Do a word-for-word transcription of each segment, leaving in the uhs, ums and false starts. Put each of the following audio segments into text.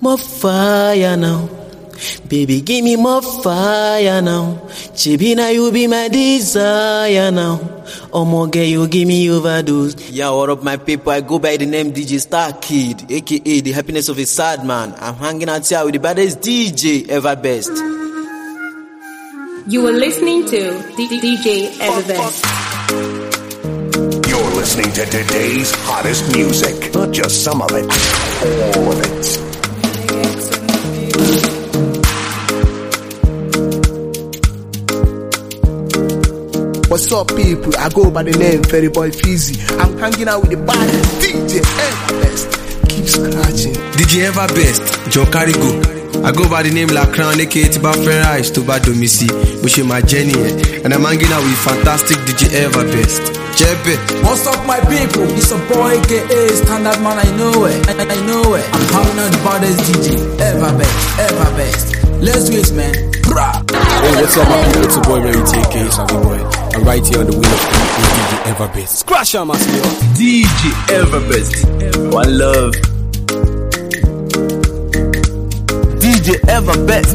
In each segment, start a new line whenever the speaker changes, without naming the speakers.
more fire now. Baby, give me more fire now. Chibina, you be my desire now. Oh, more girl, you give me overdose. Yeah, what up, my people? I go by the name D J Star Kid, aka the happiness of a sad man. I'm hanging out here with the baddest D J ever best.
You are listening to D J Ever Best.
You're listening to today's hottest music. Not just some of it, all of it.
What's up, people? I go by the name Ferry Boy Fizzy. I'm hanging out with the baddest D J Ever Best. Keep scratching.
D J Ever Best, Joe Carigo. I go by the name La Crown, aka Tiba Ferrari, to bad domisi, which is my journey, and I'm hanging out with fantastic D J Ever Best. Jeppe.
What's up, my people? It's a boy, aka Standard Man. I know it, I, I know it. I'm hanging out with the baddest D J Ever Best, Ever Best. Let's do it, man. Bra.
Hey, what's up, my people? It's your boy Mary T K, Savvy Boy. I'm right here on the wheel of D J Ever Best. Scratch on my spirit.
D J Ever Best. One love. D J Ever Best.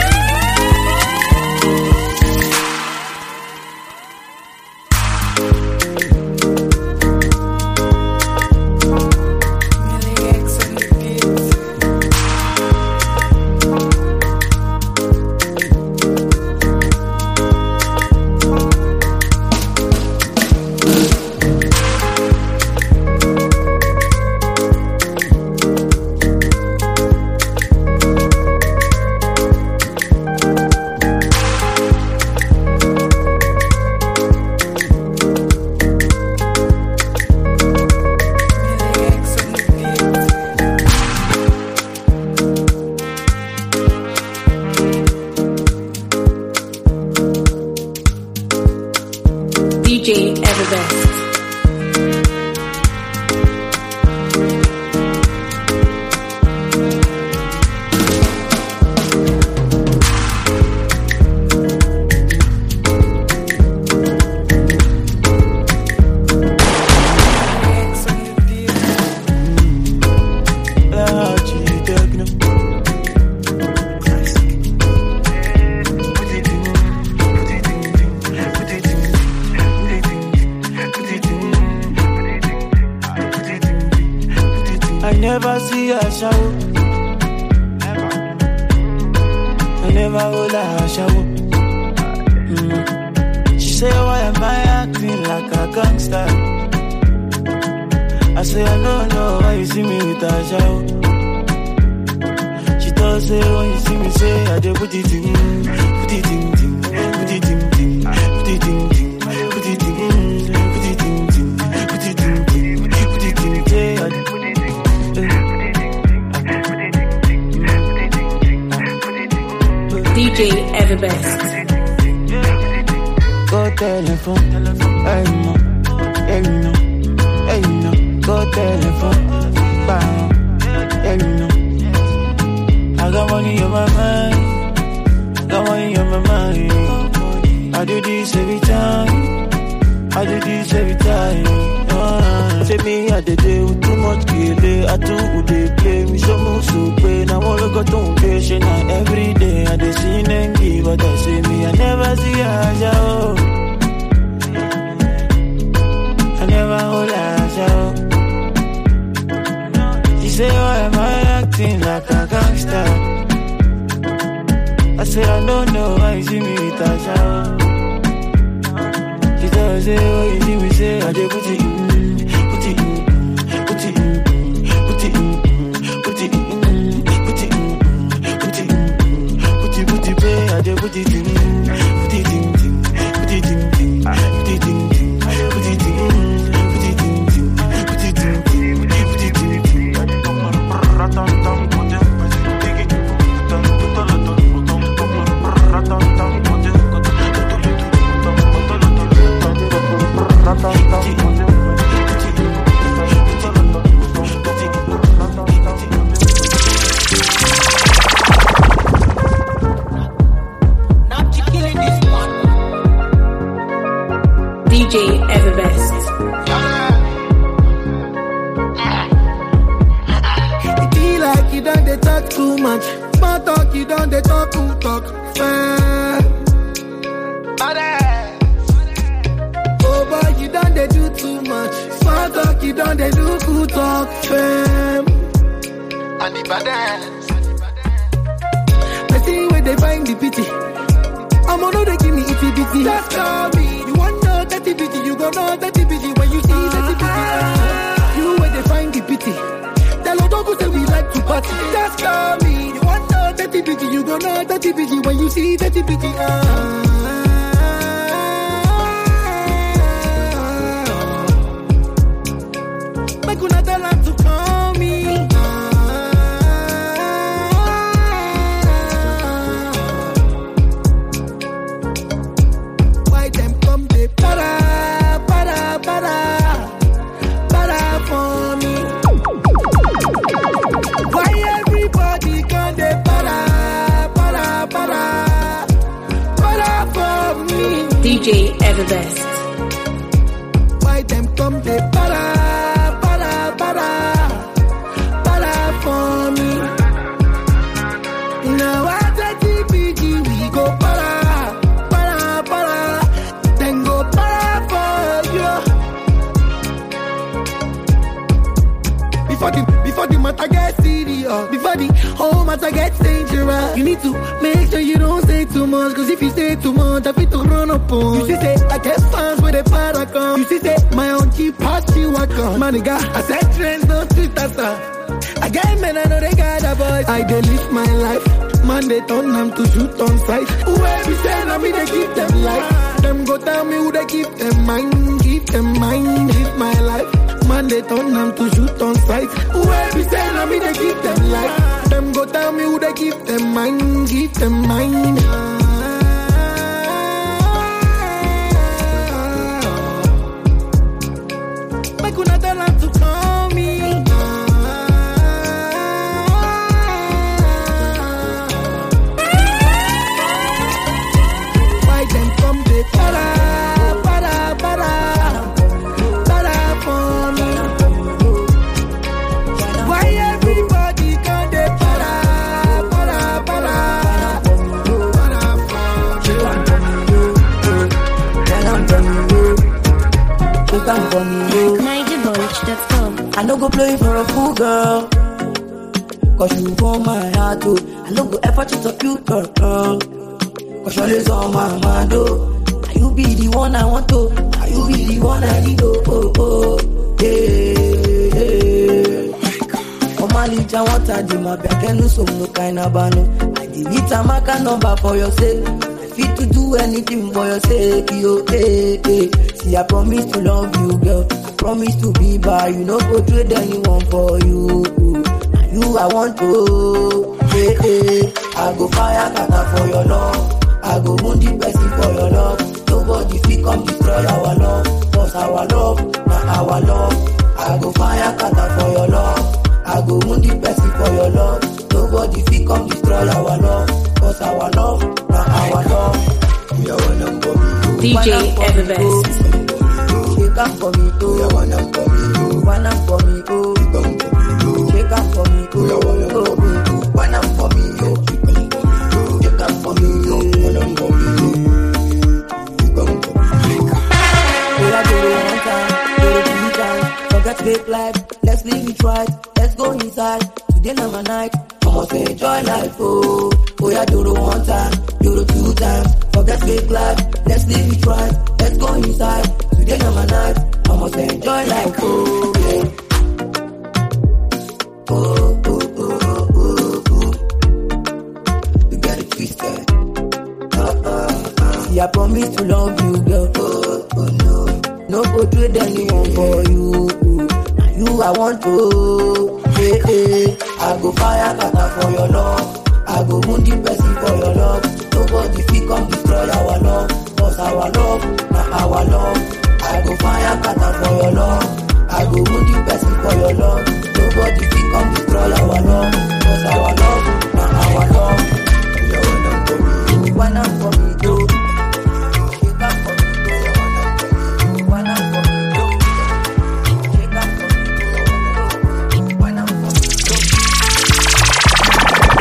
D J Ever Best.
I never see her shower. I never hold her shower. Mm. She say, why am I acting like a gangster? I say, I don't know why you see me with her shower. She does say, when you see me say, I do put it in, put it in, put it in, put it in, put it in, put it in, put it in, put it in, put it in, say, I do.
D J Ever Best.
Go telephone, hey no, hey no, hey no. Go telephone, bam, hey no. I got money on my mind, got money on my mind. I do this every time, I do this every time. Uh, say me I did it with too much killing, I do who they play me so move so pain. I wanna go to patient and every day I dey sin and give, but I say me I never see her show. I never hold her show. She say why am I acting like a gangster? I say I don't know why you see me with her show. She does say what you see me say, I dey put it in. Put it in, put it in, put it in, put it in, put it in, put it in, put it in, put it in, put it in, put it in.
too much. Small talk, you don't they talk, who talk. Fair. Oh boy, you don't they do too much. Small talk, you don't they do who talk. Fair. And the baddest. I see where they find the pity. I'm on they give me itty bitty. Just call me. You want know that bitty, you gon' know that bitty when you see that bitty. You where they find the pity. Tell us don't say we like to party. Just call me. You want know that bitty, you gon' know that bitty when you see that bitty. Ah. Make una tell her to call me.
D J Everbest.
Why them come they para, para, para, para for me? Now I take T P G, we go para, para, para, then go para for you. Before the, before the matter gets serious, before the whole matter gets dangerous, you need to make sure you don't say too much, cause if you say too much, I fit to run up on. You see say, I get fans with a paragon. You see say, my own cheap past you I come. Man, nigga, I said trends, no Twitter star. I get men, I know they got a voice. I dey live my life. Man, they turn them to shoot on sight. Whoever say, I mean, they keep them life. Them go tell me who they keep them mind. Keep them mind, live my life. Man, they turn them to shoot on sight. Whoever say, I mean, they keep them life. Them go tell me who they keep them mind. Keep them mind. Make una tell her to call me. Why them come they para, para, para, para for me? Why everybody come they para, para, para, para for me?
Niger Bunch, that's all.
I no go play for a fool girl, cause you for my heart too. I no go ever cheat on you girl, girl, cause you're always on my mind oh. Now you be the one I want to, now you be the one I need oh, oh, oh. Yeah, yeah. Oh my little water, di my back and no some no kind of bano. I delete a marker number for your sake. I fit to do anything for your sake, yo, hey, hey. See I promise to love you girl, promise to be by you, no go trade anyone for you. Now you I want to, hey, hey. I go fire kata for your love, I go wound the person for your love. Nobody fit come destroy our love, cause our love, not our love. I go fire kata for your love, I go wound the person for your love. Nobody fit come destroy our love, cause our love, not our love.
D J Everbest.
Shake up for me, oh. Yeah, one up for me, oh. One up for me, oh. Shake up for me, oh. One up for me, oh. Shake up for me, oh. One up for me, oh. Oh, I do it one time, do it two times. Forget fake life, let's live it right. Let's go inside, today never night. Come on, say enjoy life, oh. Oh, I do it one time, do it two times. Forget fake life, let's live it right. Let's go inside. Today on my night, I must enjoy life, oh, yeah. Oh, oh, oh, oh, oh, oh. You got it twisted. Uh, uh, uh. See, I promise to love you, girl. Oh, oh, no. No go trade anyone for you. Now you, I want to. Hey, hey. I go fire kata for your love. I go wound the person for your love. Nobody fit come destroy our love, cause our love, not our love. I go fire kata for your love, I go wound the person for your love. Nobody fit come destroy our love, cause our love, not our love. You wanna for me, do. Shake up for me, do. You wanna for me, do. Shake up for me, do. You wanna for me, do.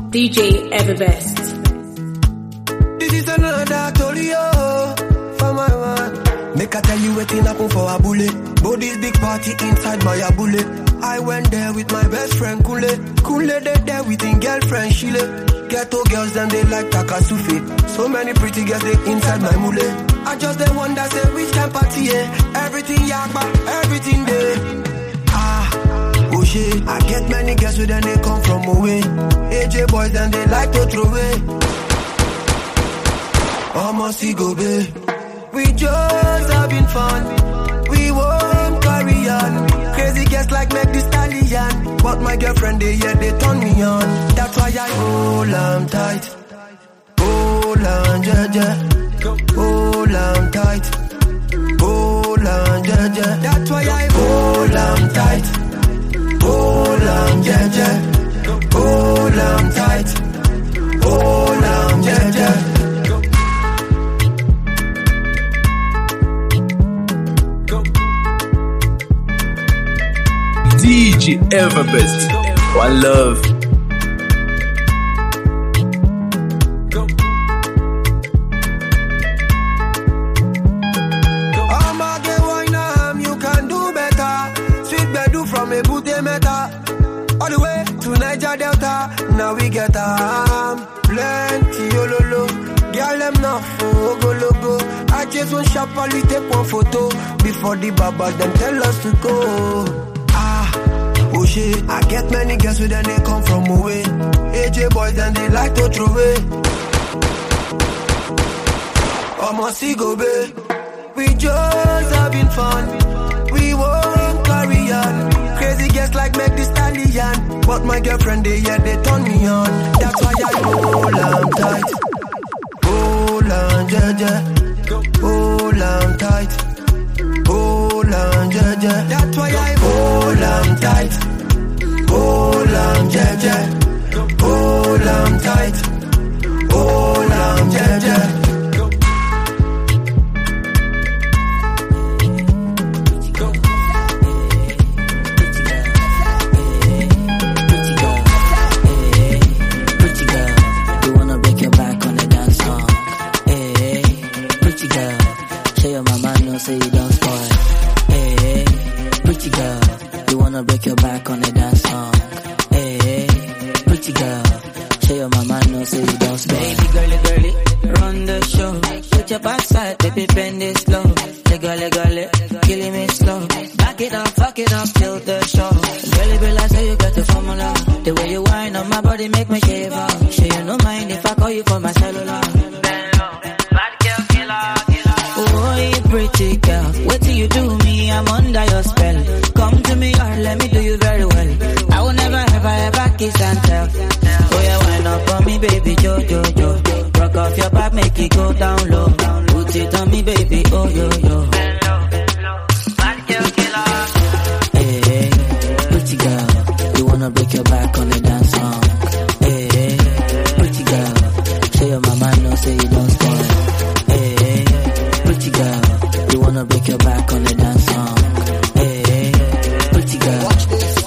D J Everbest.
This is another Tolio for my man. Make I tell you what happen for a bullet. But this big party inside my abule. I went there with my best friend Kule. Kule they there with his girlfriend Shile. Ghetto girls and they like Takasufi. So many pretty girls they inside my mule. I just the one that say which can party, yeah. Everything yakba, everything there. Ah, oh shit. I get many girls with them they come from away. A J boys and they like to throw away. Almost go babe. We just having fun. We won't carry on. Crazy girls like make the stallion. But my girlfriend they yeah they turn me on. That's why I hold on tight. Hold on, yeah, yeah. Hold on tight. Hold on, yeah, yeah. That's why I hold on tight. Hold on, yeah, yeah. Hold on tight. Hold on, yeah, yeah.
D J Everbest. One love.
All the way to Niger Delta, now we get um plenty ololo. Girl them now for go logo. I just want sharply take one photo before the baba them tell us to go. Ah, oh shit, I get many girls with them they come from away. A J boys and they like to throw away. Almost go babe. We just having fun. We won't carry on. Crazy girls like make the stallion. But my girlfriend they yeah they turn me on. That's why I hold on tight. Hold on, yeah, yeah. Hold on tight. Hold on, yeah, yeah. That's why I hold on tight. Hold on, yeah, yeah. Hold on tight. Hold on, yeah, yeah.
So you don't spoil. Hey, pretty girl, you wanna break your back on the dance song. Hey, pretty girl, show your mama no so you don't spoil. Baby girly girly, run the show. Put your backside, baby bend it slow. Legale gale, killing me slow. Back it up, fuck it up till the show. Girly be like say you got the formula. The way you whine on my body make me shiver. Sure you no mind if I call you for my cellular. Oh, you pretty girl, what do you do me? I'm under your spell. Come to me or let me do you very well. I will never ever ever kiss and tell. Oh yeah, wind up on me, baby, jo jo jo. Rock off your back, make it go down low. Put it on me, baby, oh yo yo. Hey, pretty girl, you wanna break your back on the dance song. Hey, pretty girl, show your mama no say you don't spoil. Pretty girl, you wanna break your back on the dance song. Hey, pretty girl. Watch this.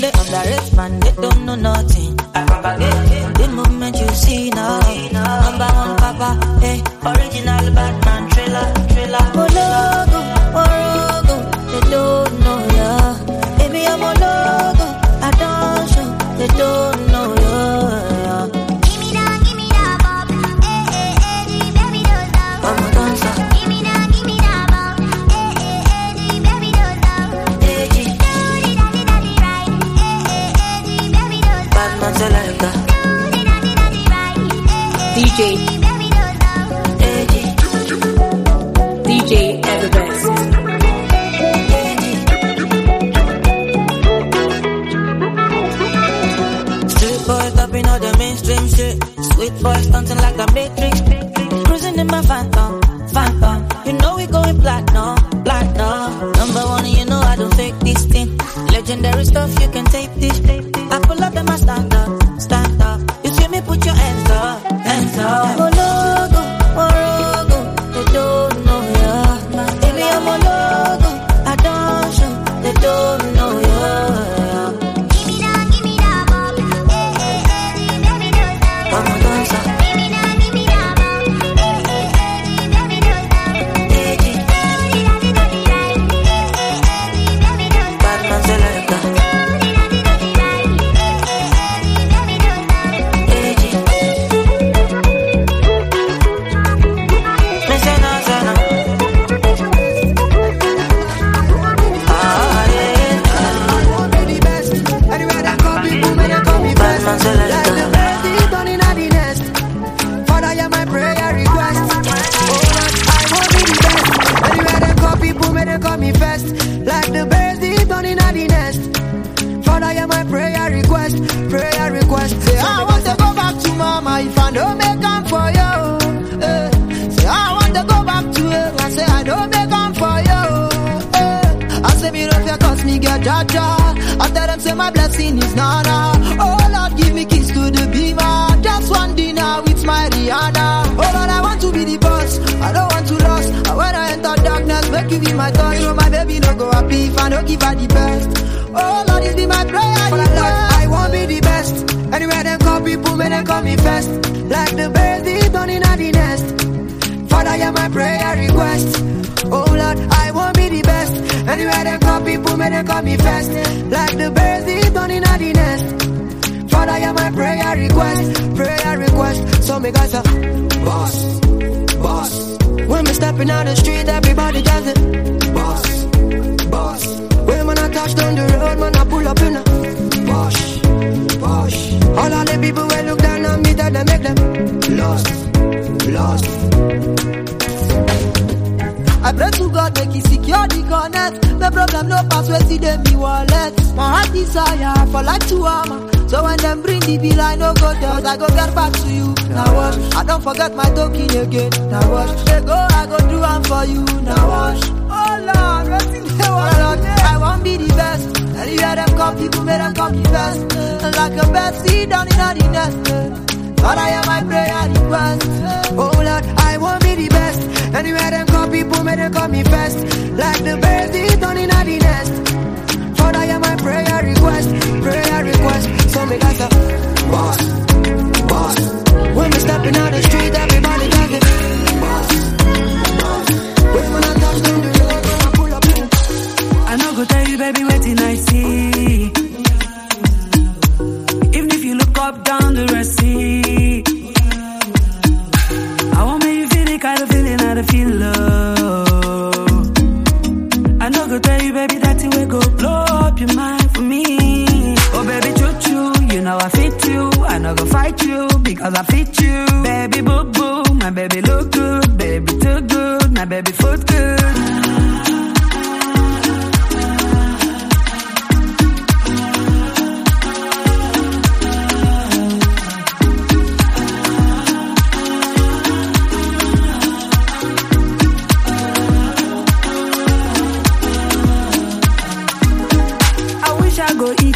they underrate man, they don't know nothing. The moment you see now, number one papa, hey, original Batman thriller, thriller. Mologo, morogo, they don't know ya. Baby, I'm a logo, I don't show, they don't know ya. Give me that, give me that, Bob. Hey, hey, hey, baby, don't stop. I'm a dancer. Give me that, give me that, Bob. Hey, hey, hey, baby, don't stop. Hey, do the daddy, daddy, right. Hey, hey, hey, baby, don't stop. Batman selector. D J D J Everbest. Street boy topping all the mainstream shit. Sweet boy stunting like the Matrix. Cruising in my phantom, phantom. You know we going platinum, platinum. Number one, you know I don't fake this thing. Legendary stuff, you can tape this. I pull up and my stand up, stand up. You see me put your hands up, hands up. Mologo, morogo, they don't know ya. Baby, I'm a logo, I don't show, they don't know ya. Give me that, give me that, Bob. Hey, hey, hey, baby, don't stop. I'm a dancer. Give me that, give me that, Bob. Hey, hey, hey, baby, don't stop. Hey, do the daddy, daddy, right. Hey, hey, hey, baby, don't stop. Batman selector.
Like the birds deep down in the nest. Father, you're my prayer request, prayer request. Say I want to go back to mama if I don't make time for you. Eh. Say I want to go back to her. I say I don't make time for you. Eh. I say me don't fear cause me get jaja. I tell them say my blessing is nana. Oh Lord, give me keys to the beamer. Just one dinner with my Rihanna. Oh Lord, I want to be the boss. I don't want to lose. And when I enter darkness, make you be my touch. No, my baby no go happy if I don't give her the best. Oh Lord, it's be my prayer. Lord, I won't be the best. Anywhere them call people, may they call me first. Like the birds deep down in the nest. Father, you're my prayer request. Oh Lord, I won't be the best. Anywhere them call people, may they call me first. Like the birds deep down in the nest. Father, you're my prayer request, prayer request. So me guys are boss, boss. When me stepping out the street, everybody does it. Boss, boss. When man I touch down the road, man I pull up in a bosh, bosh. All of the people will look down on me, that they make them lost, lost. I pray to God make he secure the connect. The problem no pass where see them me wallet. My heart desire for life to armor. So when them bring the bill, I no go down. I go get back to you. Now wash. I don't forget my token again. Now wash. They go, I go do one for you. Now wash. Oh Lord, what's in the world? I won't be the best. And you hear them come, people make them come the best. And like a bed, see down in the nest. But I am my prayer request. Oh Lord, I won't be the best. And you hear them come, people make them come me first. Like the birds, deep down in the nest. But I am my prayer request, prayer request. So me guys are boss, boss. When we stepping out the street, everybody does it. Boss, boss. When I touch down the road, when I pull up in.
I know go tell you, baby, waiting I see. Even if you look up, down the Red Sea. I won't make you feel the kind of feeling I feel love. I know go tell you, baby, that you will go blow up your mind for me. Oh baby, choo choo, you know I fit you. I know go fight you because I fit you. Baby,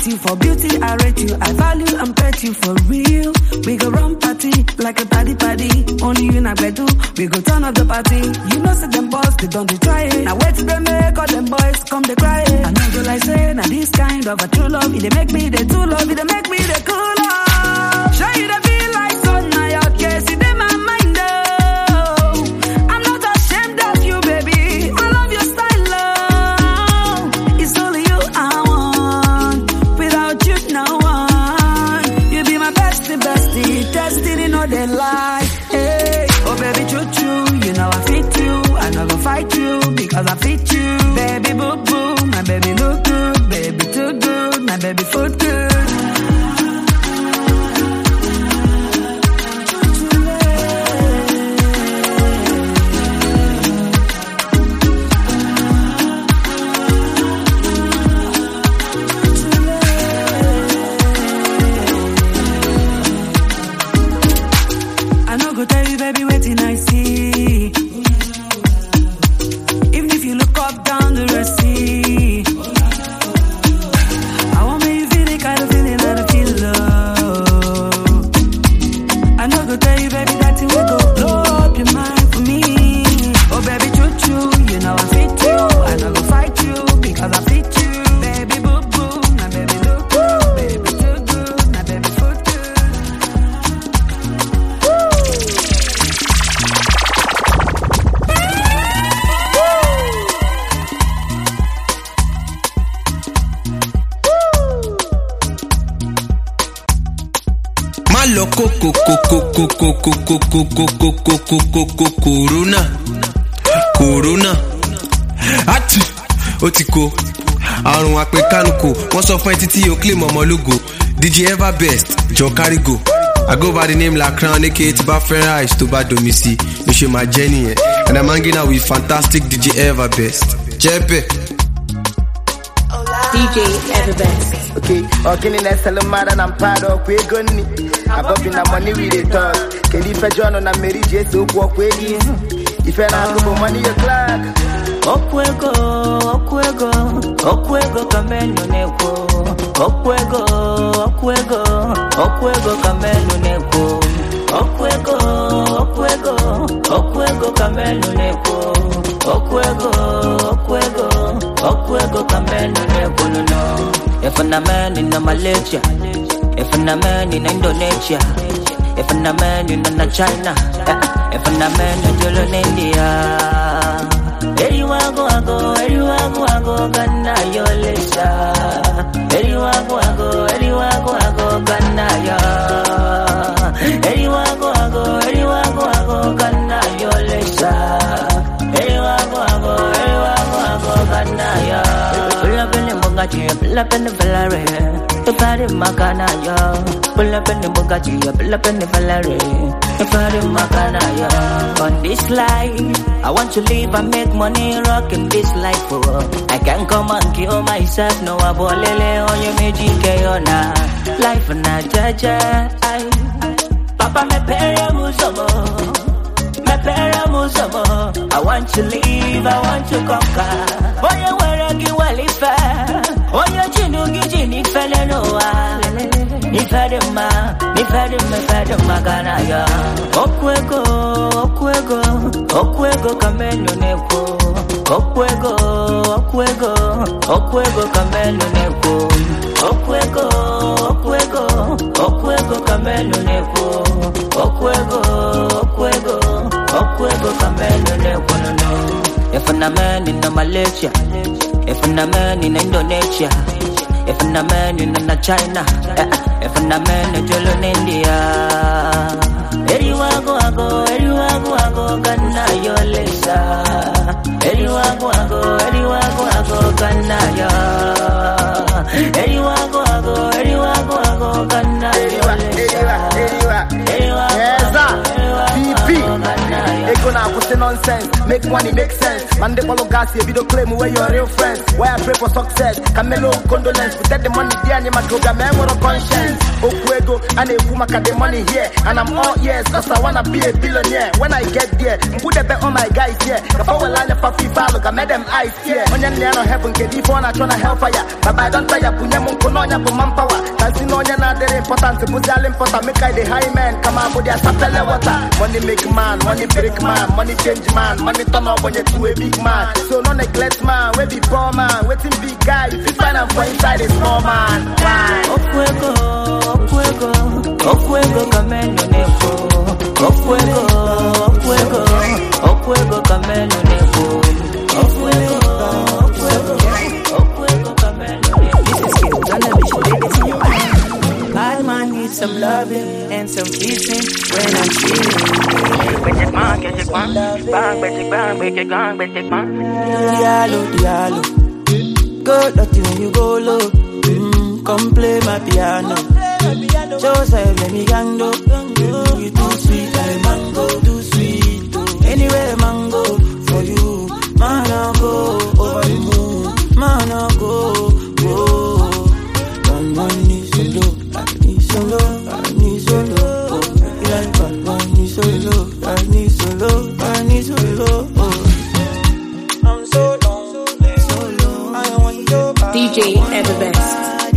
rate you for beauty, I rate you, I value and pet you for real. We go run party like a party party. Only you and I do, we go turn up the party. You know, say them boys, they don't they try it. Now wait till they make all them boys come they cry it. I know you like say, now this kind of a true love, it they make me the true love, it they make me the cool love. Show you the feel like sun, now your case, it in my mind though. I'm not ashamed of you, baby. I love your style, love. It's only you I want. Without you, no one. You be my bestie, bestie. Destiny, no they lie. Hey, oh baby, choo choo. You know I fit you. I never fight you because I fit you. Baby, boo boo. My baby look good. Baby, too good. My baby, food good. I no go tell you, baby, waiting I see. Even if you look up down the Red Sea, I won't make you feel the kind of feeling that I feel love. I no go tell you, baby, that thing will go blow up your mind for me. Oh, baby, choo choo, you know I fit you. I no go fight you because I fit you. Baby, boo boo, my baby look good. Baby, too good, my baby food good.
Malo coco coco coco coco coco coco coco corona corona ati otiko àrùn àpèkánukò wọ́n sọ fún ẹ títí o claim ọmọlógo D J Ever Best Joe Carigo. I go by the name La Crown aka Tiba Ferris to bad domisi you show my journey and I'm hanging out with fantastic D J Ever Best Jepe
D J Ever Best.
Okay, okay, in a salon and I'm proud of we gunny. I'm up in the money with the talk. Can you fetch on a Mary J. So walk with you? If I have to money, your clock.
Okwego, okwego, okwego kamenu neko. Okwego, okwego, okwego kamenu neko. Okwego, okwego, okwego kamenu neko. Okwego, okwego, okwego kamenu neko no. If I'm a man in Malaysia, if I'm a man in Indonesia, if I'm a man in China, if I'm a man in India. Everywhere go, I go, everywhere go, I go, Ghana, yo, Lisa. Everywhere go, I go, everywhere go, I go, Ghana, yo. Everywhere go, I go, everywhere go, I go, Ghana, yo, Lisa. Everywhere go, I go, everywhere go, I go, Ghana, yo. Pull up in the Bugatti, pull up in the Ferrari. The party Makana, yo. Pull up in the Bugatti, pull up in the Ferrari. The party Makana, yo. On this life, I want to live and make money rocking this life. Oh. I can't come and kill myself. No, I won't lele on your magic ona. Life na jaja. Papa me pere musomo, me pere musomo. I want to live, I want to conquer. Boy, you wear a giwalifa. Oh, you chinungi chini fele noa. Nifedema, nifedema, nifedema gana ya. Okwego, okwego, okwego kameno neko. Okwego, okwego, okwego kameno neko. Okwego, okwego, okwego kameno neko. Okwego, okwego, okwego kameno neko no no. If I'm a man in Malaysia, if I'm a man in Indonesia, if I'm a man in China, if I'm a man in India. Everywhere go, I go, everywhere go, I go, Ghana, yo, Lisa. Everywhere go, I go, everywhere go, I go, Ghana, yo. Everywhere go, I go, everywhere go, I go, Ghana, yo, Lisa.
Yes, sir. B P. They gonna put the nonsense, make money make sense. Man, they follow gas, you don't claim where you're real friends. Why I pray for success, Camelo condolence. Protect the money, the animal program, man, what a conscience. Okwego, and a Puma got the money here. And I'm all ears, cause I wanna be a billionaire. When I get there, put the bet on my guys here. If I will line up for FIFA, look, I made them ice here. On your near heaven, get deep on, I tryna help fire. But I don't tire, Punyamun Kononia for manpower. Dancing on your not very important to put your for make I the high man. Come on, put your sapele water. Money make man, money break man, money change man, money turn up when you're to a big man. So no neglect man, we be poor man, waiting big guy. If you find him for inside a small man.
Ofuego, ofuego, ofuego, camelo nepo. Ofuego, ofuego, ofuego, camelo nepo. Ofuego, ofuego, ofuego, camelo nepo. This is you, don't let me show this in your hand. Bad man needs some loving and some kissing when I'm chilling. Get it man, get it man, bang, get it bang, get it bang, get it bang. Diallo, diallo, go dirty when you go low. Mm, come play my piano. Joseph, let me gango. You too sweet like mango, too sweet. Anywhere mango for you, man I go over the moon, man I go, go. One man needs to low, I need some love, I need some love. Like one man needs so low, I need so low, I need so low. I'm so long, so long. I want your body.
D J Everbest.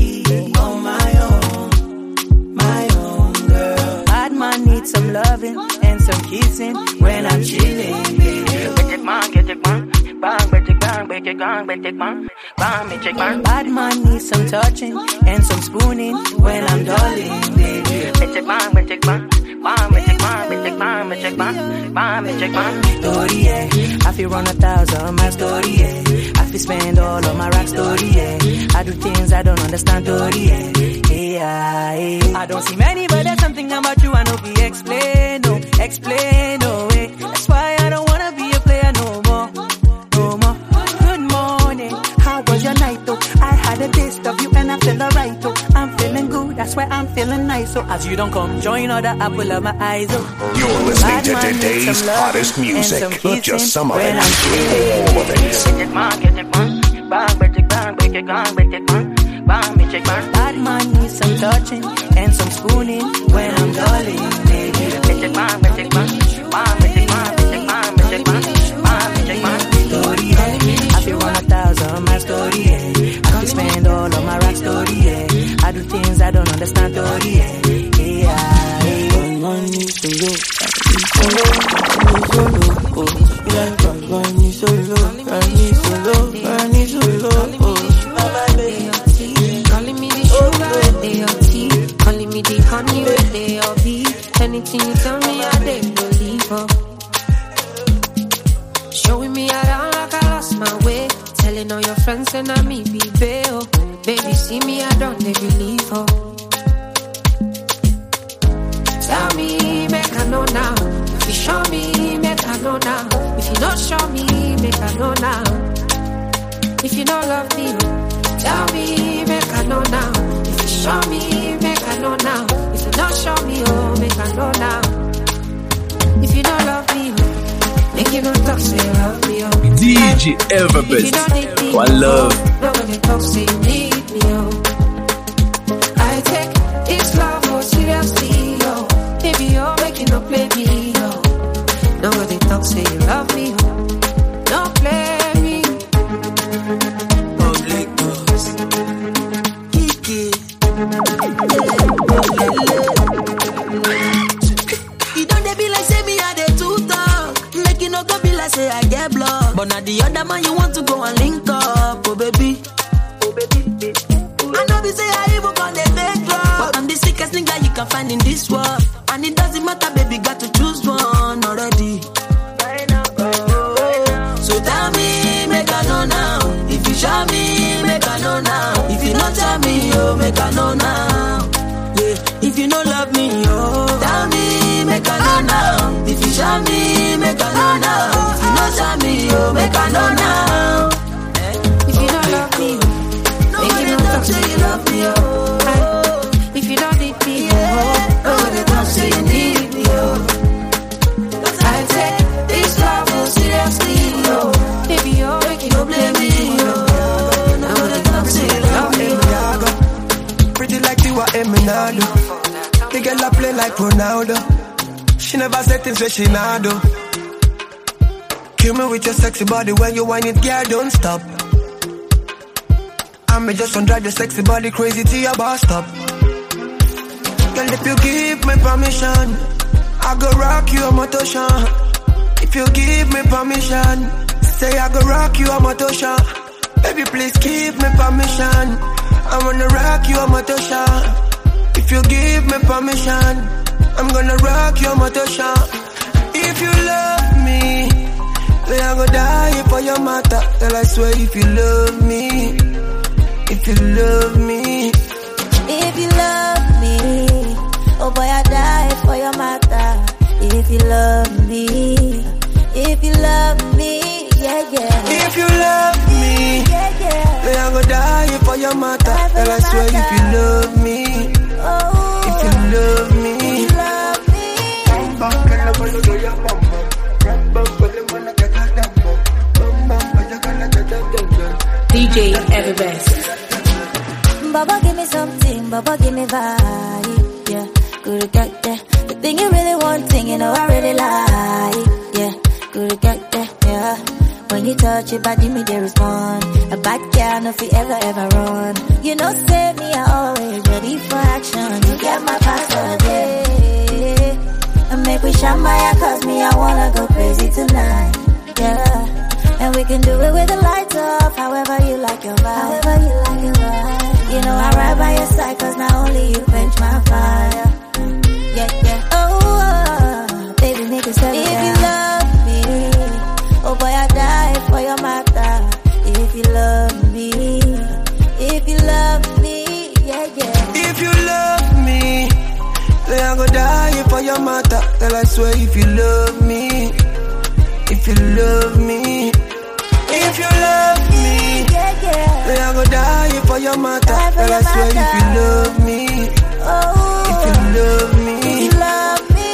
Some loving and some kissing when I'm chilling. Get it man, get it man, bang, get it bang, get it bang, get it bang, bang, get it bang. Bad man needs some touching and some spooning when I'm darling. Get it bang, get it bang, bang, get it bang, get it bang, get it bang, bang, get it bang. Story, yeah, I feel run a thousand my story, yeah. I feel spend all of my rock story, yeah. I do things I don't understand, story, yeah. Yeah, yeah. I don't see many, but there's something about you I know be explain, no, explain, no way. That's why I don't wanna be a player no more, no more. Good morning, how was your night though? I had a taste of you and I feel alright though. I'm feeling good, that's why I'm feeling nice. So as you don't come join other apple of my eyes oh.
You're listening to today's hottest music, not just some of it, all of it.
Get it man, get it man, bang, get it bang, get it bang, get it bang. Bang, me check bang. Bad man needs some touching and some spooning when I'm darling. Me check bang, me check bang. Bang, me check bang, me check bang, me check bang. Bang, me check bang. Story, yeah. I feel run a thousand my story, yeah. I can spend all of my rock story, yeah. I do things I don't understand, story, yeah. Yeah, yeah.
Man needs some love, I need some love, oh. Yeah, man needs some love, I need some love, I need some love, oh.
Calling me the sugar with the O T, calling me the honey with the O B. Anything you tell me, I didn't believe her. Showing me around like I lost my way, telling all your friends and I me be bail. Baby, see me, I don't they believe her. Tell me, make I know now. If you show me, make I know now. If you don't show me, make I know now. If you don't love me, tell me, make I know now. If you show me, make I know now. If you don't show me, oh, make I know now. If you don't love me, oh, make you don't talk, say you love me, oh.
D J Everbest, one love.
Nobody talk, say you need me, oh. I take this love more seriously, oh. Baby, oh, make you not play me, oh. Nobody talk, say you love me, oh. Don't play me.
Say I get blocked, but now the other man you want to go and link up, oh baby, oh baby. I know they say I even call they make love, but I'm the sickest nigga you can find in this world, and it doesn't matter, baby, got to choose one already. So tell me, make I know now. If you show me, make I know now. If you not tell me, oh, make I know now. Yeah, if you don't love me, oh, tell me, make I know now. If you show me, make I know now. If you not tell me, oh, make I know now.
If you don't love me, make you not talk, say you love me, oh. If you don't need me, oh, oh, they don't say you need me, oh. I take this love so seriously, oh. Baby, oh, make you don't blame me, oh. No, they don't say you love me, oh.
Pretty like you are Eminem. Ronaldo. The girl I play like Ronaldo. She never said things where she not do. Kill me with your sexy body when you whine it, girl, don't stop. I'ma just want drive your sexy body crazy till your boss stop. Girl, if you give me permission, I go rock you a motoshan. If you give me permission, say I go rock you a motoshan. Baby, please give me permission. I wanna rock you a motoshan. If you give me permission, I'm gonna rock your motoshan. If you love me, then I go die for your matter. Girl, I swear if you love me, if you love me,
if you love me, oh boy, I die for your matter. If you love me, if you love me, yeah, yeah.
If you love me,
yeah, yeah.
Then I go die for your matter. Girl, I swear if you love me,
oh,
if you love me,
if you love me.
D J Everbest.
Baba, give me something, Baba, give me vibe, yeah, good to get there. The thing you really want, thing you know I really like, yeah, good to get there, yeah. When you touch your body, me they respond. A bad girl, no fi ever, ever run. You know, say me, I always ready for action. You get my password, yeah. And make we shine my eye, cause me, I wanna go crazy tonight, yeah. And we can do it with the lights off, however you like your vibe, however you like your vibe. You know I ride by your side, cause not only you quench my fire, yeah, yeah. Oh, oh, baby, make it step If down. You love me, oh boy, I die for your matter. If you love me, if you love me, yeah, yeah.
If you love me, then I go die for your matter. Girl, I swear if you love me, if you love me, if you love me,
yeah, yeah.
then I go die for your matter. Girl, I swear if you love me,
oh,
if you love me,
if you love me,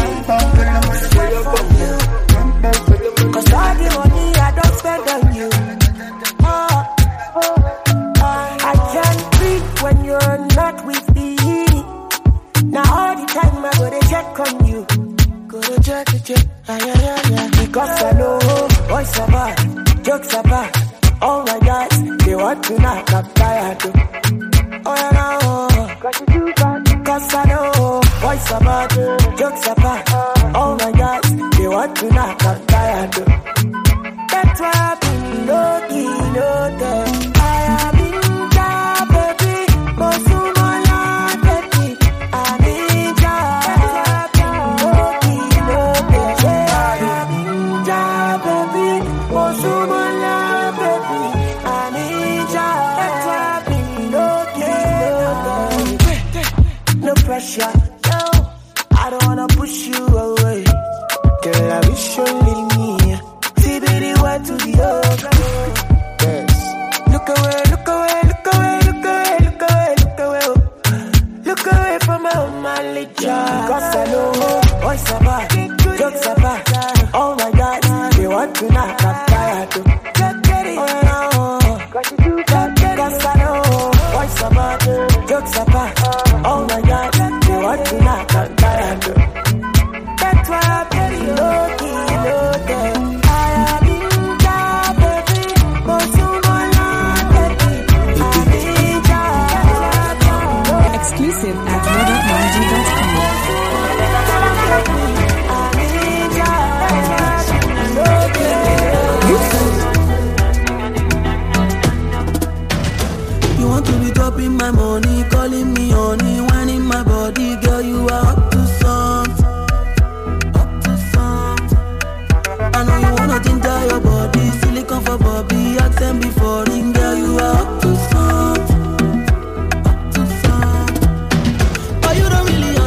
cause all the money I don't spend on you. Oh, oh, I can't breathe when you're not with me. Now all the time I go to check on you. Go to check, check, ah, yeah, yeah, yeah. Because I know boys are bad, jokes are bad. All my guys, they want to knock up tired. Oh, yeah, no, cause you do bad. Cause I know boys are bad, jokes are bad. All my guys, they want to knock up tired. That's why I've been low-key, low-key. I have been down, baby. Most of my life, baby. I need ya. That's why I've been low-key, low-key. I have been down, baby. Most of my life, baby. I need ya. That's why I've been low-key, low-key. No pressure, no. I don't wanna push you away. Girl, I wish you leave me. See, baby, where to the other. Yes. Look away, look away, look away, look away, look away, look away. Look away from my manly job. Cause I know boys are bad, jokes are bad. Oh my God, they want to knock up tired. Oh no, cause I know boys are bad, jokes are bad. Oh my God, they want to knock up tired. That's why I'm very low-key, low-key. I have been down, baby. Most of my life, baby. I need ya.
Exclusive at red up magic dot com.
I need ya. Low-key.
You want to be dropping my money, calling me honey, whining my body, girl, you are up to something. I know you wanna ginger your body, silicone for Bobby, accent before ring, girl, you are up to something, up to something. But you don't really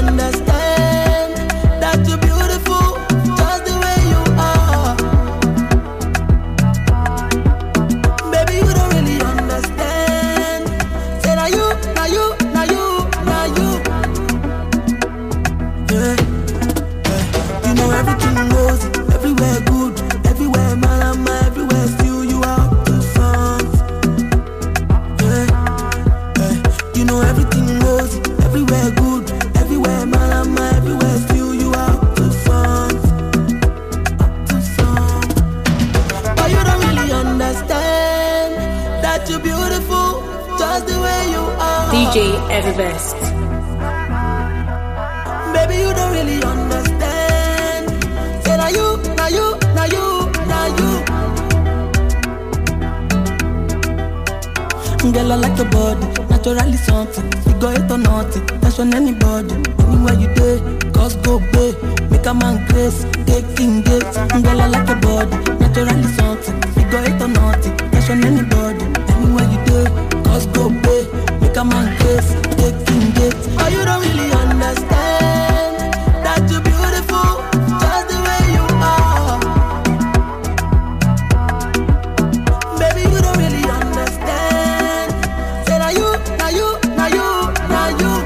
good. Everywhere, malama, everywhere, still you out to sun. Up to sun. But you don't really understand that you're beautiful just the way you are.
D J Everbest.
Baby, you don't really understand. Say now you, now you, now you, now you. Girl, I like your body, naturally something. You go it or nothing, that's on anybody. Anywhere you day, cause go pay. Make a man grace, take king gates. Girl, I like your body, naturally something. You go it or nothing, that's on anybody. Anywhere you day, cause go pay. Make a man grace, take king gates. Oh, you don't really understand that you're beautiful just the way you are. Baby, you don't really understand. Say now you, now you, now you, now you.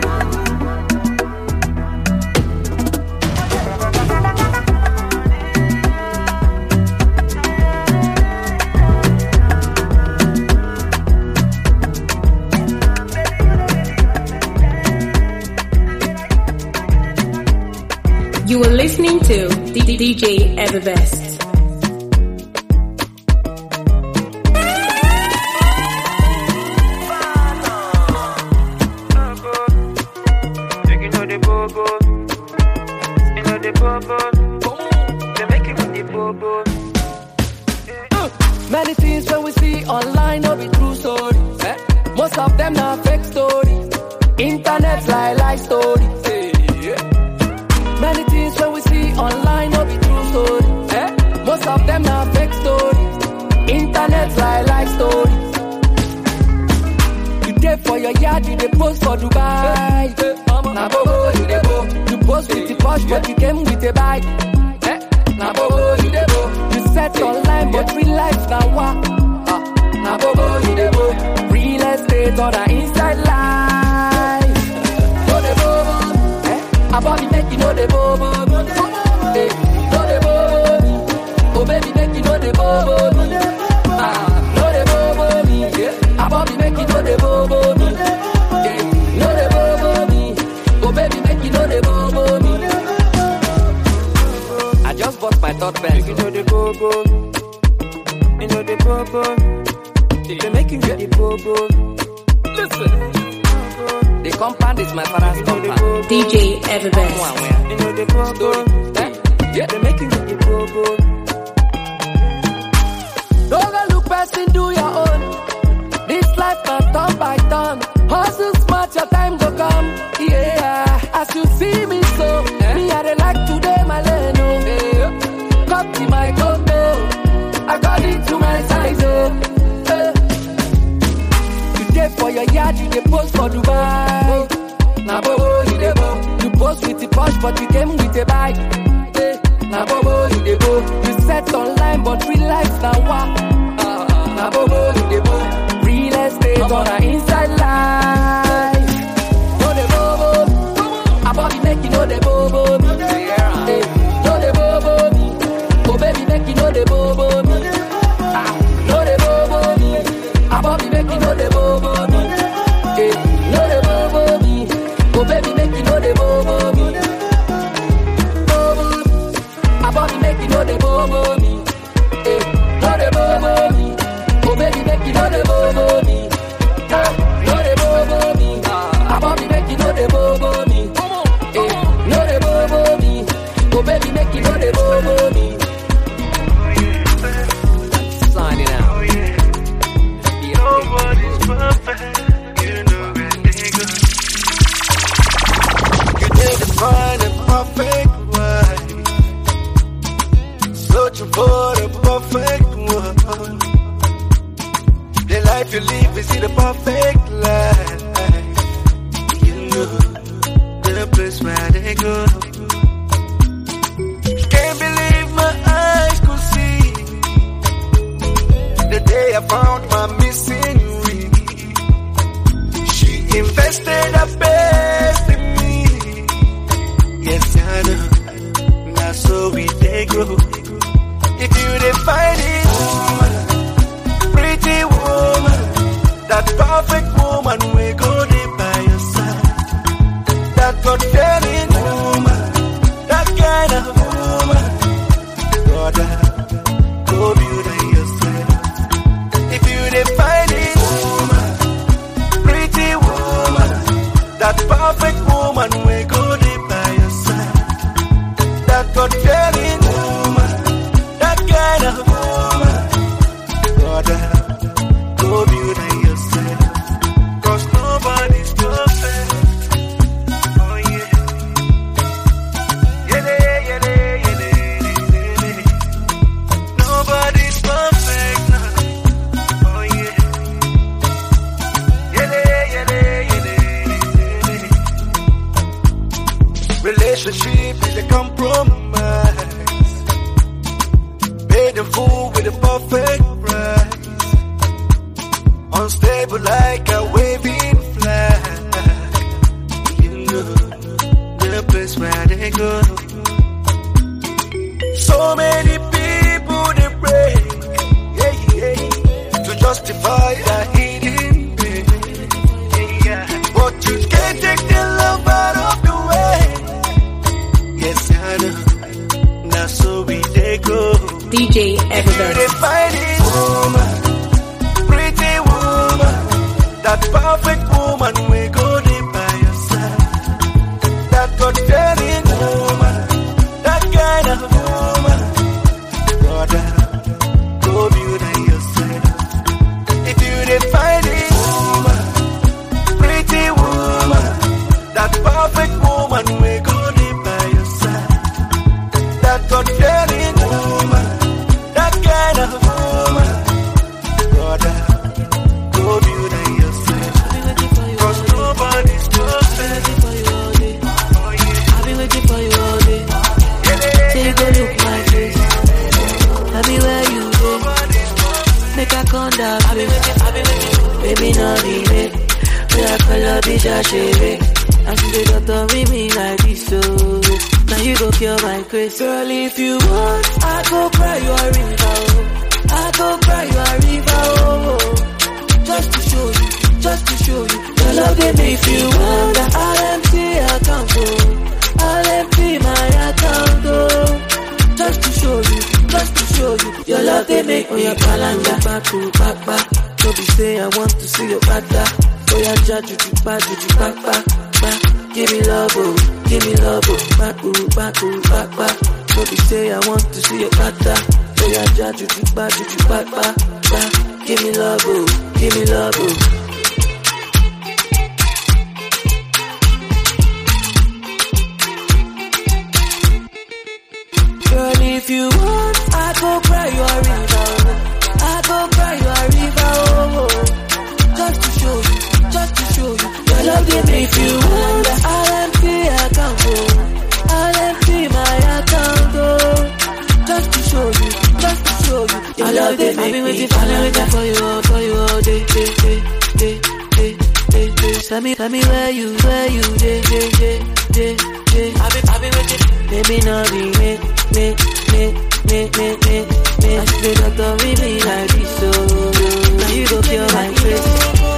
You are listening to D J Everbest.
Many things when we see online no be true story. Eh? Most of them not fake story. Internet lie lie story. Eh, yeah. Many things when we see online no be true story. Eh? Most of them not fake story. Internet lie lie story. You dey for your yard, you dey post for Dubai. Na bobo you dey go. You post with the posh, but you came with a bike. Eh? Na bobo you dey go. You set online, but real life na wa. Ah, na bobo you dey go. Real estate on the inside life. No dey bobo, eh? About me make you know dey bobo. Eh, no dey bobo me. Oh baby make you know dey bobo me. Ah, no dey bobo me. Yeah. About me make you know dey bobo me. Eh, no dey bobo me. Oh baby make you know dey bobo me. I just bought my third pen. You know the bobo. You know the bobo. They make you get the bobo. Listen. The compound is my father's compound.
D J Everbest.
You know the bobo. Eh? Yeah, they make you get the bobo. Don't go look person, do your own. This life not turn by turn. Hustle smart, your time go come. Yeah, as you see me so, eh? Me I dey like today my lane. Oh. Yeah. Come to my condo, according to my size. Oh. Eh. You dey for your yard, you dey post for Dubai. Na bobo you dey go. You post with the posh, but you came with a bike. Eh. Na bobo you dey go. You set online, but real life na wa. Uh, na bobo you dey go. Real estate on the inside life. No dey bobo. About me make you know dey bobo. Eh. No dey bobo me. Oh baby make you know dey bobo me. Ah, no dey bobo me. About me make you know dey bobo me. Eh. No dey bobo me. Oh baby make you know dey bobo me. Bobo. About me make you know dey bobo me. Eh. No dey bobo me. Oh baby make you know dey bobo me. Ah, no dey bobo me. About me make you know dey bobo me. Eh. No dey bobo me. Oh baby make you know dey bobo me. Signing out.
Nobody's perfect, you know where they go. You need to find a perfect wife, searching for the perfect one. The life you live is the perfect life. You know the place where they go. Can't believe my eyes could see the day I found my missing ring. She invested her best in me. Yes, I know. Now so we they grow. If you define it, woman, pretty woman, that perfect woman we go there by your side.
God fearing woman, that kind of woman. God, go build yourself. If you dey find it, woman, pretty woman, that perfect woman will go there by your side. That God fearing woman, that kind of woman. God, go build yourself, 'cause nobody's perfect. Oh yeah, yeah, yeah, yeah, yeah, yeah. Nobody's perfect now. Oh yeah, yeah, yeah, yeah, yeah. Relationship is a compromise, made a fool with a perfect price. Unstable like a waving flag. You know the place where they go. So many people they break, yeah, yeah, to justify their hidden pain. Yeah, but you can't take the love out of the way. Yes, I know. Now so we they go.
D J Everbest.
They find it, woman, pretty woman, that perfect woman will go there by your side. That God fearing woman, that kind of woman. God, go build yourself. If you dey find it, woman, pretty woman, that perfect woman will go there by your side. That God fearing woman, that kind of woman. God, go build yourself, 'cause nobody's perfect. Oh yeah,
I've been waiting for you all day. Say you go look my face. Tell me where you go. Make a contact, baby, not the way. We are color, bitch, I shave. I'm the doctor with me like this, so now you go cure my craze. Girl, if you want, I go cry you a river, oh. I go cry you a river, oh, oh. Just to show you, just to show you, your love they make you want. I'll empty account, oh. I'll empty my account, oh. Just to show you, just to show you, your love they make me a palanga, back to back, back. Don't be say I want to see your bada. Oh yeah, judge you, back, you, back, back, back. Give me love, oh, give me love, oh, back, oh, back, oh, back, back. Don't be say I want to see your bada. Oh yeah, judge you, back, you, back, back, back. Give me love, oh, give me love, oh. Girl, if you want, I go cry you a river, oh. I go cry you a river, oh, oh. Just to show you, just to show you, your love they make you want. I'll empty account, oh. I'll empty my account, oh. Just to show you, just to show you, your love they make me waiting for you, waiting for you, all, for you all day, day, day, day, day, day, day. Tell me, tell me where you, where you, day, day, day, day, day. I've been, I've been waiting, baby, not be me, me, me, me, me, me, me. I see the doctor with me like this, so now you go cure my face.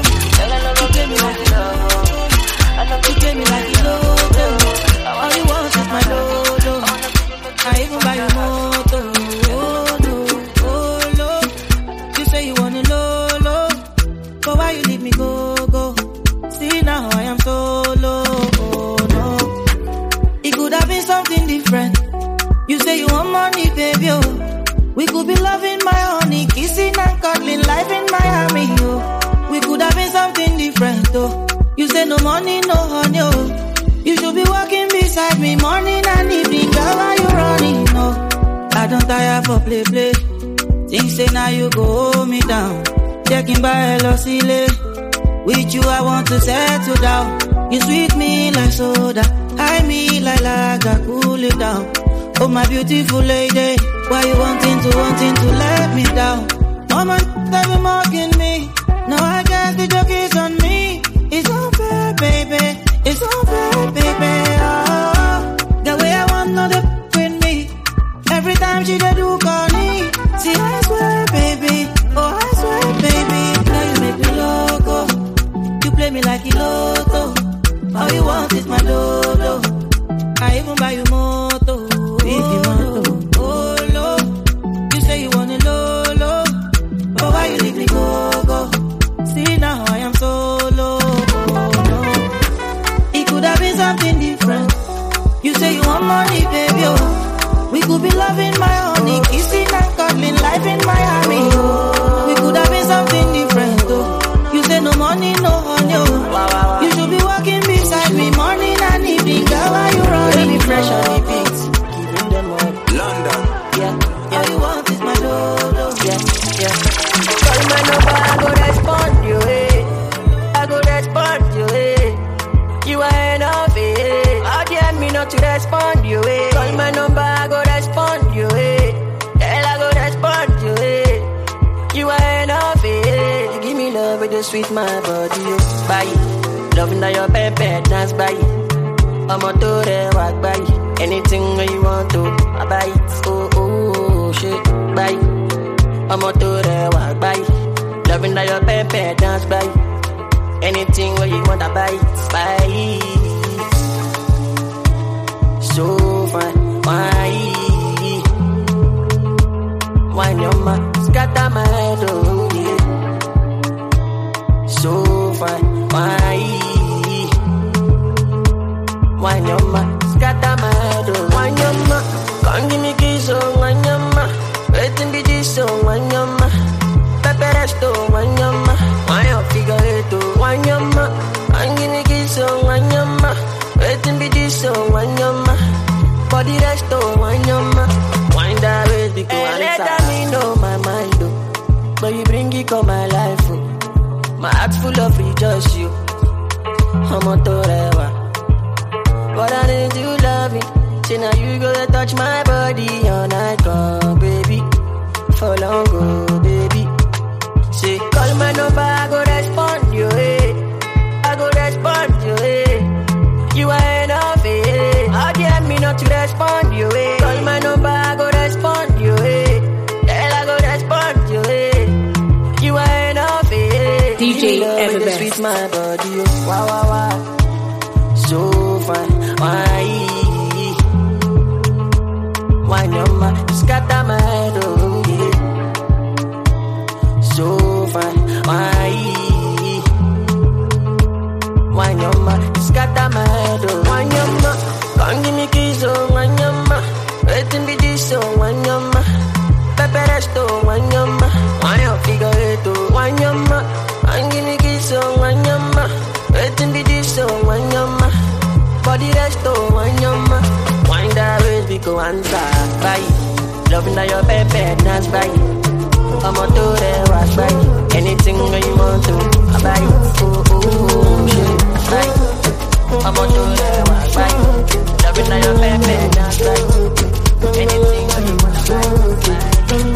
Give me like you love, I know you give me like you love. All you want is my dodo. I even buy your motor. Oh no, oh no. You say you wanna know, low, but why you leave me go, go? See now I am solo. Oh no, it could have been something different. You say you want money, baby. Oh, we could be loving my honey, kissing and cuddling, life in Miami. Oh. We could have been something different, though. You say no money, no honey, oh. You should be walking beside me morning and evening, girl, why you running, no? I don't tire for play, play. Things say now you go hold me down. Checking by L O C L. With you I want to settle down. You sweet me like soda, high me like lager, cool it down. Oh my beautiful lady, why you wanting to, wanting to let me down? Mama, they be mocking me. No, I guess the joke is on me. It's unfair, baby. It's unfair, baby. Oh, the way I want no the with me. Every time she do call me. See, I swear, baby. Oh, I swear, baby. Now you make me loco. You play me like a lotto. All you want is my dodo. your money, baby. Oh. We could be loving my honey, kissing and cuddling, life in Miami. Oh. We could have been something different. Oh. You say no money, no honey. Oh. Wow, wow, wow. You should be walking beside me morning and evening. Girl, why you running? Baby, fresh on the beats, giving them up. London. Yeah, all you want is my dodo. Yeah, yeah. Call my number, I go respond you. Eh. I go respond you. Eh. You are enough. Eh. How dare me not to respond you? Eh. Call my number, I go respond you. Eh. Girl, I go respond you. Eh. You are enough. Eh. You give me love with the sweet my body. Oh. Bye. Loving that your baby dance by. I'm a do the walk by. Anything that you want to, I buy it. Oh, oh, shit, buy. I'ma do the walk by. Loving that your baby dance by. Anything that you want, I buy it. Buy. So fine, why? Why your ma scatter my head, oh yeah. So fine, why? Why your ma scatter my head, oh. Why your ma come give me kiss, oh. Why your ma waiting be this, oh. Why your ma pepe resto, why your ma why your figure eight, oh. Why your ma come give me kiss, oh. Why your ma waiting be this, oh. Why your ma body resto, why your ma wind that way because hey, let me know my mind, oh. But you bring it on my life, oh. My heart's full of rejoice, you. I'm a torewa. But I need you love me. Say now you gonna touch my body all night long, baby. For long, go, baby. Say call my number, I go respond you, eh. I go respond you, eh. You are enough, eh. How dare me not to respond you, eh. Call my number, I go respond you, eh. Girl, I go respond you, eh. You are enough, eh.
D J Everbest.
Sweet my body, oh. Wow, wow, wow. So fine. Why? Why your ma scatter my head, oh yeah. So fine. Why? Why your ma scatter my head, oh. Why your ma come give me kiss, oh. Why your ma waiting be this, oh. Why your ma pepe resto, why your ma why your figure eight, oh. Why your ma come give me kiss, oh. Why your ma waiting be this, oh. Why your ma body resto, wine your ma wind that way, we go answer. Bye. Loving that your baby dance by. I'ma do the wash by. Anything that you want to, I buy it. Oh, oh, oh, shit, right. I'ma do the wash by. Loving that your baby dance by. Anything that you want to buy.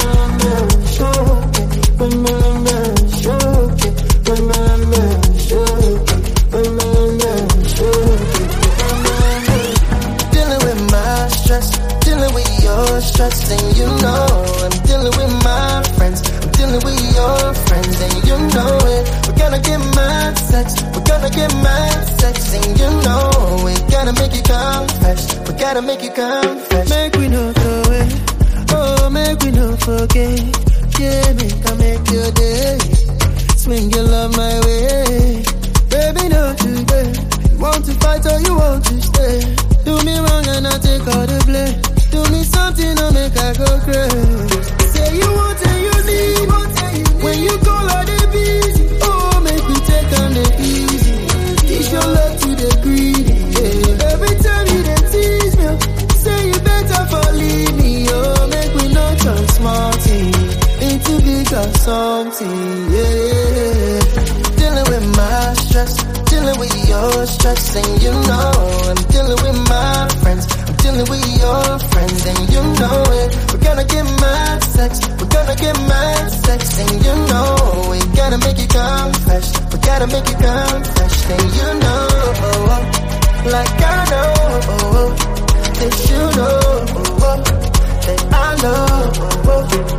Stress, and you know I'm dealing with my friends. I'm dealing with your friends, and you know it. We're gonna get mad sex. We're gonna get mad sex, and you know we gotta make you confess. We gotta make you confess.
Make we no go away. Oh, make we no forget. Yeah, make I make your day. Swing your love my way. Baby, no today. You want to fight or you want to stay? Do me wrong and I take all the blame. Do me something to make I go crazy. Say you want and you need. When you call all the busy. Oh, make me take on the easy. Teach your love to the greedy. Yeah. Every time you dey tease me, say you better for leave me. Oh, make me not turn smarty into bigger something. Yeah. Dealing with my stress, dealing with your stress, and you know I'm dealing with my friends. Dealing with your friends, and you know it. We're gonna get mad sex. We're gonna get mad sex, and you know we gotta make you confess. We gotta make you confess, and you know, like I know that you know that I know.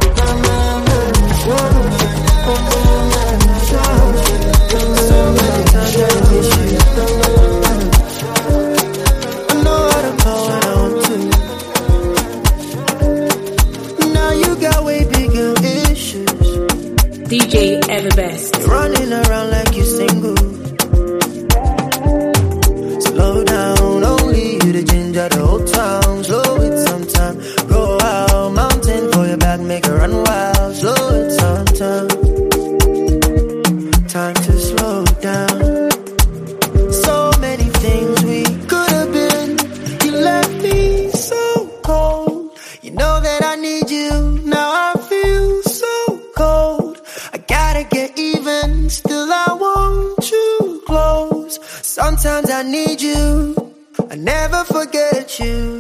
So many times I miss you. I know how to call when I want to. Now you got way bigger issues.
D J Everbest.
Running around like you're single. Slow down, only you the ginger the whole time.
need you, I never forget you.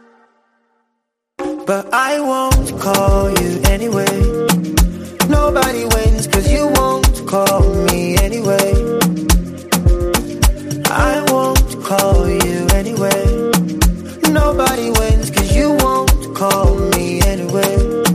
But I won't call you anyway. Nobody wins cause you won't call me anyway. I won't call you anyway. Nobody wins cause you won't call me anyway.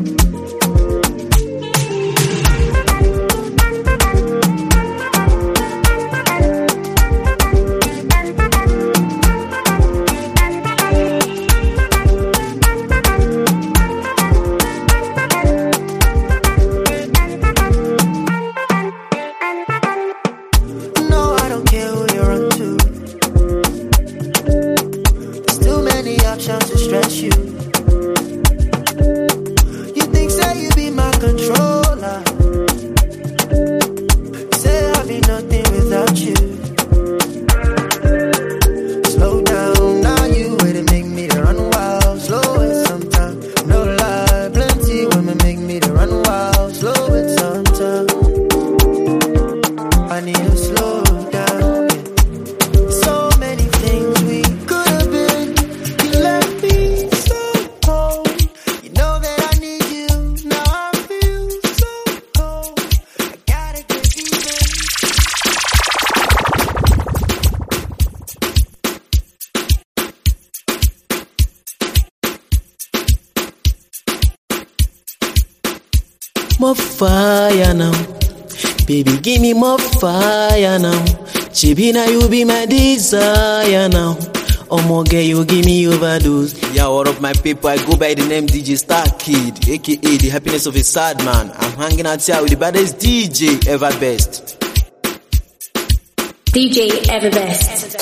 More fire now, baby, give me more fire now. Chibina, you be my desire now. Omo girl, you give me overdose. Yeah, what up, my people? I go by the name D J Star Kid, aka the happiness of a sad man. I'm hanging out here with the baddest D J ever best.
D J ever best.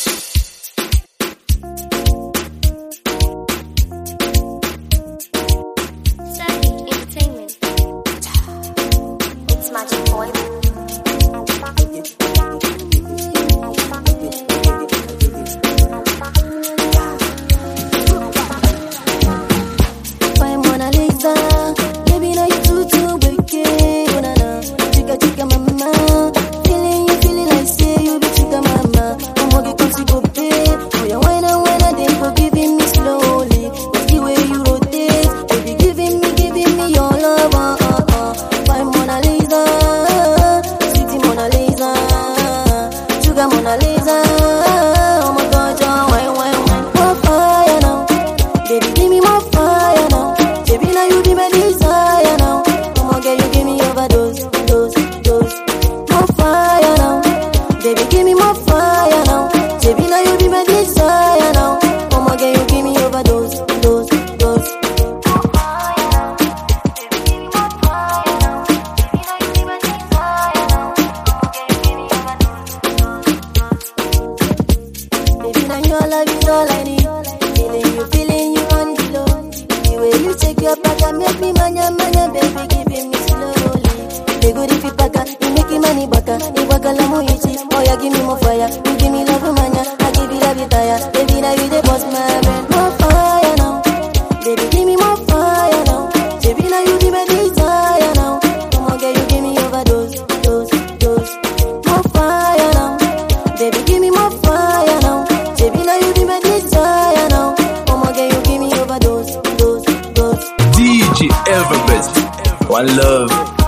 One love.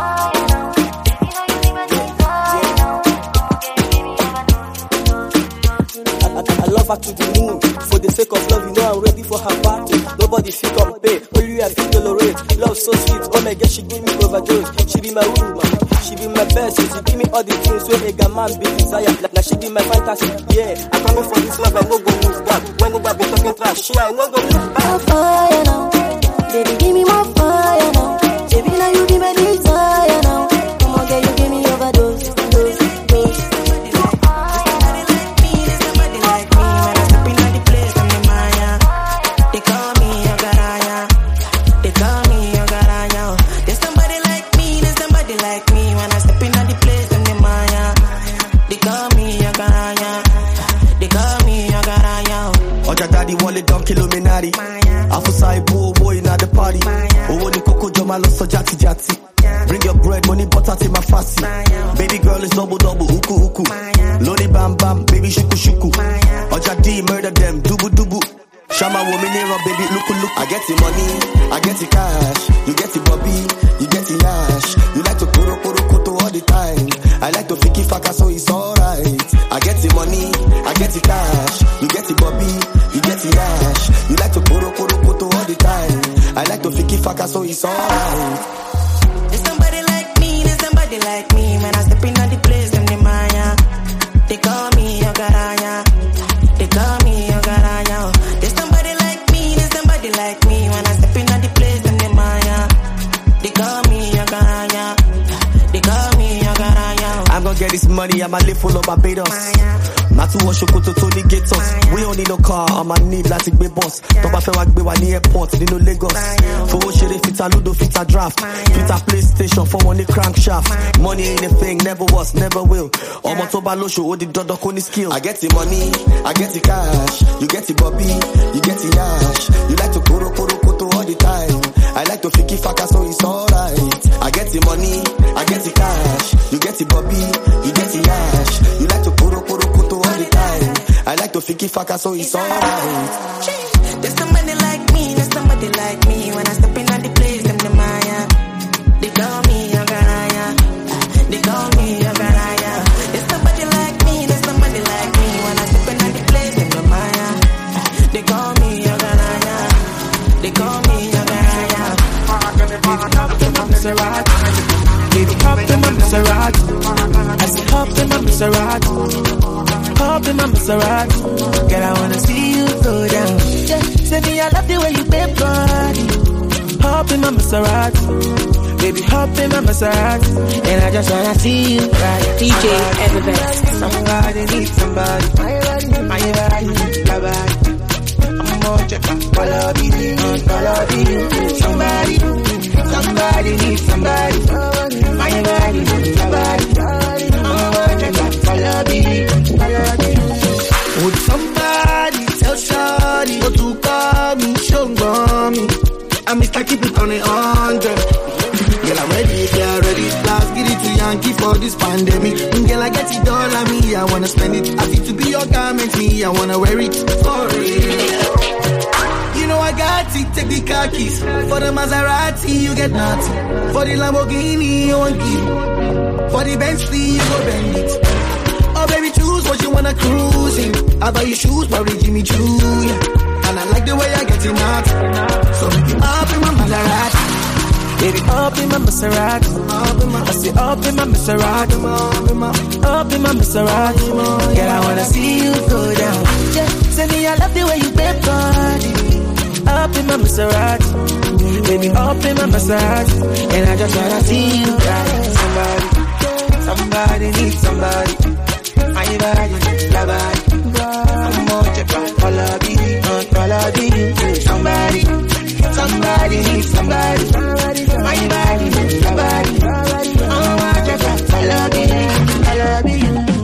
I love her to the moon. For the sake of love, you know I'm ready for her party. Nobody feel compare, only I feel tolerate. Love so sweet, oh my God, she give me overdose. She be my woman, she be my best. She give me all the things where a man be desire. Now she be my fantasy, yeah. I come for this love, I no go lose that. When nobody be talking trash, she I no go lose that.
Fire now, baby, give me more fire now. Baby, now you be my desire now. Come on, girl, you give me overdose, dose, dose.
Daddy wallet don't kill Illuminati. I for side boy boy in the party. Oh, when the coco
my loss so jati jati. Bring your bread, money, butter, take my fassi. Baby girl is double double, uku uku. Lodi bam bam, baby shuku shuku. Oja D, murder them, dubu dubu. Shama woman here, baby, look look. I get the money, I get the cash. You get the bobby, you get the ash. You like to koro koro koto all the time. I like to fiki faka, so it's alright. I get the money, I get the cash. You get the bobby, you get the ash. You like to koro koro koto all the time. I like to fiki faka, so it's alright.
There's somebody like me, there's somebody like me. When I step in at the place, them the Maya. They call me Yogaraya. They call me Yogaraya. There's somebody like me, there's somebody like me. When I step in at the place, them the Maya. They call me Yogaraya. They call me Yogaraya.
I'm gonna get this money, I'ma live full of Barbados. Matu Washokoto Tony Gatos. We don't need no car, I'ma need like big boss. Toba fe wagbe wa ni airport, ni no Lagos. For what shit fit a ludo, fit a draft. Fit a PlayStation for money crankshaft. Money ain't a thing, never was, never will. Omo toba lo show, the dodo koni skill. I get the money, I get the cash. You get the bobby, you get the ash. You like to koro koro koto all the time. I like to fiki faka, so it's alright. I get the money, I get the cash. You get the bobby, you get the ash. You like to koro koro koto all the time. I like to fiki faka, so it's alright.
There's somebody like me, there's somebody like me. When I step in at the place, them the Maya. They call me Yogaraya. They call me Yogaraya. There's somebody like me, there's somebody like me. When I step in at the place, them the Maya. They call me Yogaraya. They call me Yogaraya.
Baby, hop in my Maserati. I say hop in my Maserati. Hop in my Maserati. Girl, I wanna see you go down. Yeah, say me, I love the way you bend body. Hop in my Maserati. Baby, hop in my Maserati. And I just wanna see you ride.
D J Everbest.
Somebody needs somebody. My body, my body, my body. I'm more check. Follow me, follow me. Somebody, somebody needs somebody. My body, my body. I'm more check. Follow me, follow me.
Would somebody tell Shawty what to call me, show me? I'm Mister Keep It on a hundred. Girl, I'm ready if you're ready. Let's get it to Yankee for this pandemic. Girl, I get it all on me, I wanna spend it. I feel to be your garment, me, I wanna wear it for real. You know I got it, take the car keys. For the Maserati, you get nothing. For the Lamborghini, you won't give. For the Bentley, you go bend it. Oh baby, choose what you wanna cruise in. I buy you shoes, probably Jimmy Choo, yeah. And I like the way I get it out. So make it up in my Maserati.
Baby, up in my Maserati. I say up in my Maserati. Up in my Maserati. Girl, I wanna see you go down. Yeah, say me, I love the way you bend body. Up in my Maserati. Baby, up in my Maserati. And I just wanna see you ride. Somebody, somebody needs somebody. My body, your body. I'm more check out. Follow me, follow me. Somebody, somebody needs somebody. My body, your body. I'm more check out. Follow me, follow me.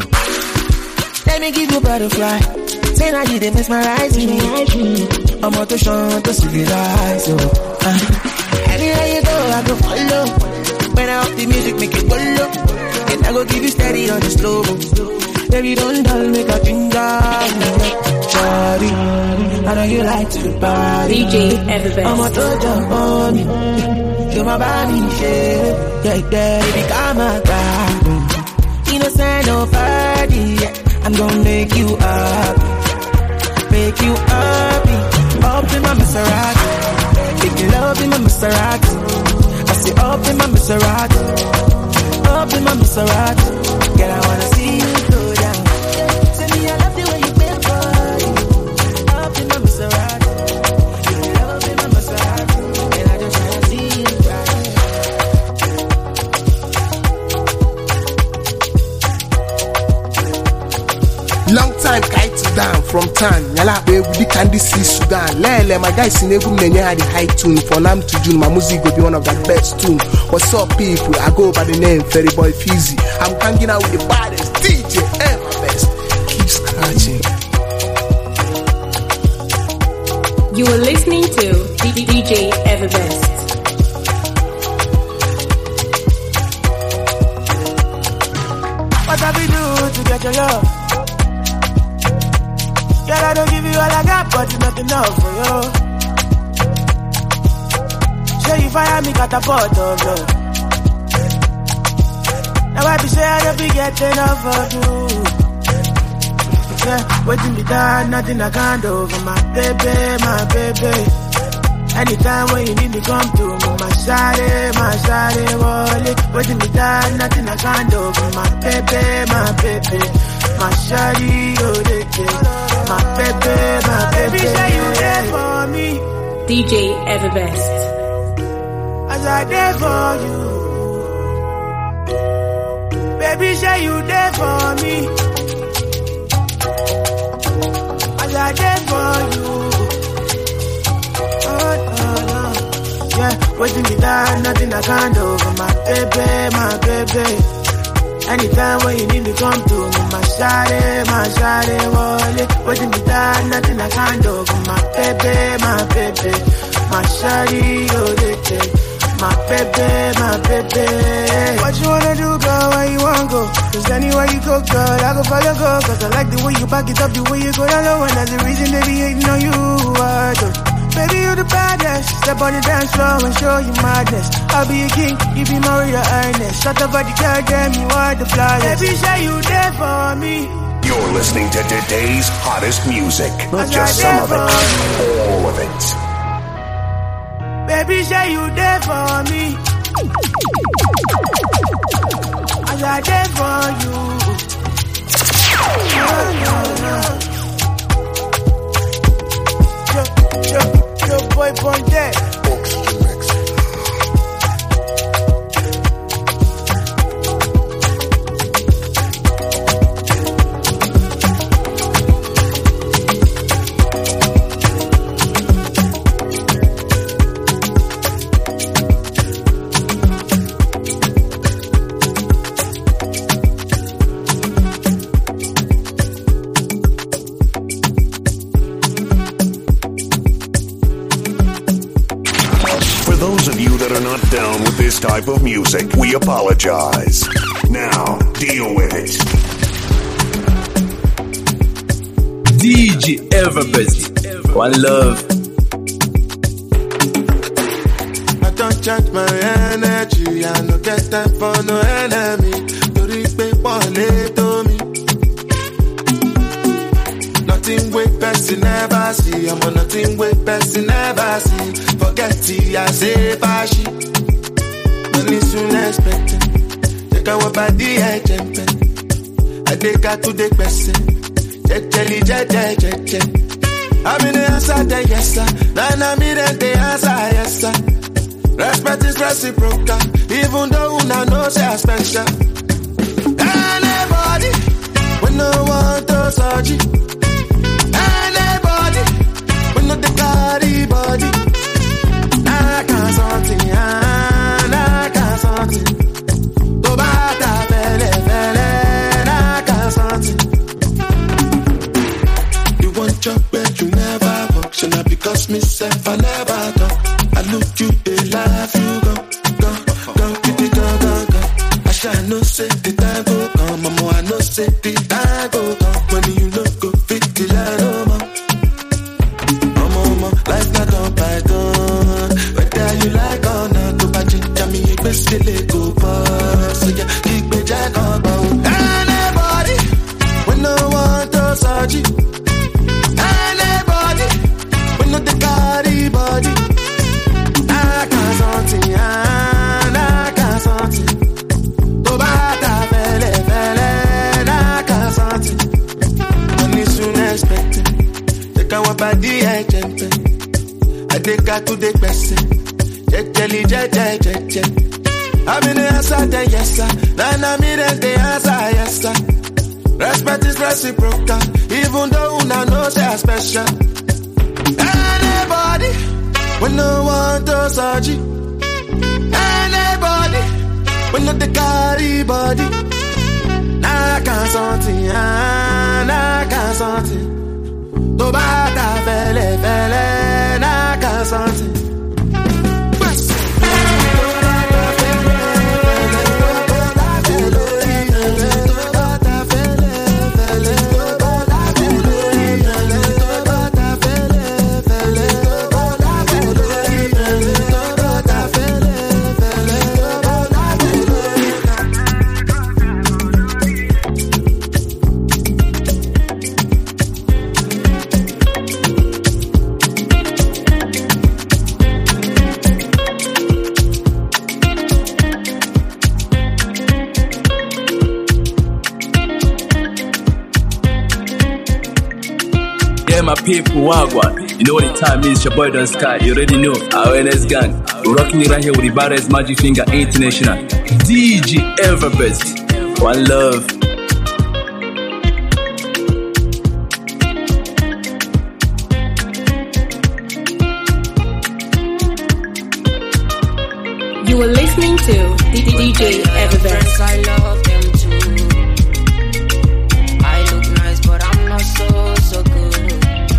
Let me give you a butterfly. Say now you did mesmerize me. I'm out to show to civilize you. Uh, anywhere you go, I go follow. When I up the music, make it go low. And I go give you steady on the slow. Baby, don't dull, make a ginger. Shawty, I know you like to party.
D J Everbest.
I'm out to jump on me. You're my body, shit. Yeah, yeah, baby, come on, God. Innocent, nobody. Yeah. I'm gonna make you up. Make you happy. Up in my Maserati. Make you love in my Maserati. I say up in my Maserati. Up in my Maserati. Girl, I wanna see you go down. Say me, I love the way you bend body. Up in my Maserati. You love in my Maserati. And I just wanna see you ride.
Long time kite down from town. Yala baby, we candy see Sudan. Lele, my guys in every many had the high tune. From Nam to June, my music will be one of the best tune. What's up, people? I go by the name Ferry Boy Fizzy. I'm hanging out with the baddest D J Everbest. Keep scratching.
You are listening to D J Everbest.
what I be do to get your love? Girl, I don't give you all I got, but it's not enough for you. Say you fire me, catapult of love. Now I be say I don't be getting enough of you. Yeah, waiting me down, nothing I can't do for my baby, my baby. Anytime when you need me, come to me, my shawty, my shawty, wallet. Waiting me down, nothing I can't do for my baby, my baby. My shawty, oh, they get my baby, my baby. Say you there for me,
D J Everbest.
As I there for you, baby, say you there for me. As I there for you. Yeah, waiting me down, nothing I can't do for my baby, my baby. Anytime when you need me, come to me, my shawty, my shawty, wallet. Waiting me down, nothing I can't do for my baby, my baby. My shawty, oh, they take my baby, my baby. What you wanna do, girl, where you wanna go? Cause anywhere you go, girl, I go follow, go. Cause I like the way you back it up, the way you go down low. And that's the reason they be hating on you, I do. Baby, you the baddest. Step on the dance floor and show you madness. I'll be a king, you be my real highness. Shut up, body, girl, damn, you are the flyest. Baby, say you there for me.
You're listening to today's hottest music. Not just some of it, all of it.
Baby, say you there for me. As I there for you. No, no, no. Yo, yo, yo, boy, born dead.
Down with this type of music, we apologize. Now, deal with it.
D J Everbest. One love.
I don't charge my energy. I no get time for no enemy. To repay to me. Nothing with person never see. I'm on nothing with person never see. Forget it, I say bashi. Money soon expected. Take our body, I jump. I take her to the person. Jelly, jelly, jelly. I'm in the answer, the yes, sir. Then I'm in the answer, yes, sir. Respect is reciprocal. Even though I know say I special. Anybody, when no one to surgery. Anybody, when no the body, body. I can't something, I can't something. To bata fele fele, I can't something. You want your bed, you never function. Not because myself I never talk. I look you, they laugh, you go, go, go, go, go, go, go. I shall no say the time go come, mama. I no say the time go come. When you know go fit the line, oh mama. Life not on python. Whether you like or not, to buy ginger me, you best still go for. So yeah, keep me jack on bound. Anybody, when no one to surgery. Anybody, when no the body, body. I can't something, I can't something. To buy that fele, fele, I can't something. Money soon expected. Take our body, I jump. I take her to the person. Jelly, jelly, jelly. I'm in the answer, the yes, sir. Then I'm in the answer, yes, sir. Respect is reciprocal. Even though I know say I special. Anybody, when no one to surgery. Anybody, when not the carry body. I can't something, I can't something. To bata fele fele, I can't something.
people wagwan. You know what the time is, your boy Don Sky, you already know. Our N S gang. We're rocking it right here with the baddest Magic Finger International. D J Everbest. One love.
You are listening to D J Everbest.
I love them too. I look nice, but I'm not so, so good.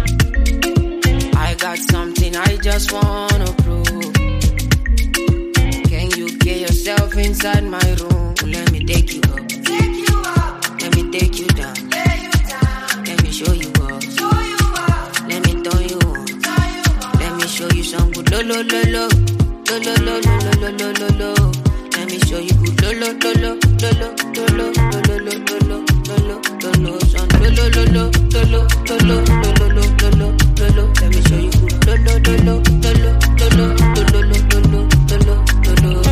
I got something I just wanna prove. Can you get yourself inside my room? Let me take you up. Take you up. Let me take you down. Lay you down. Let me show you up. Show you up. Let me turn you on. Turn you on. Let me show you some good lo lo lo lo. Lo lo lo lo lo lo lo lo. Let me show you good lo lo lo lo lo lo lo lo lo lo lo lo lo lo son lo lo lo lo lo lo lo lo lo lo lo lo. Let me show you good lo lo lo lo lo lo lo lo lo lo lo lo lo.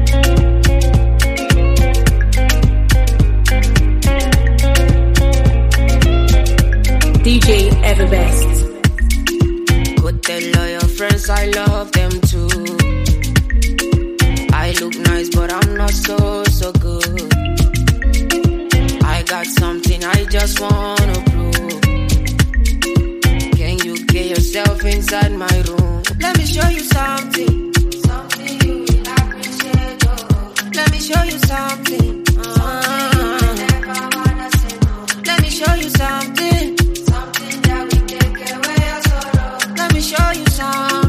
D J Everbest.
Go tell all your friends I love them too. I look nice, but I'm not so, so good. I got something I just wanna prove. Can you get yourself inside my room? Let me show you something. Something you will appreciate. Oh. Let me show you something. Uh, something you will never wanna say no. Let me show you something. Something that will take away your sorrow. Let me show you something.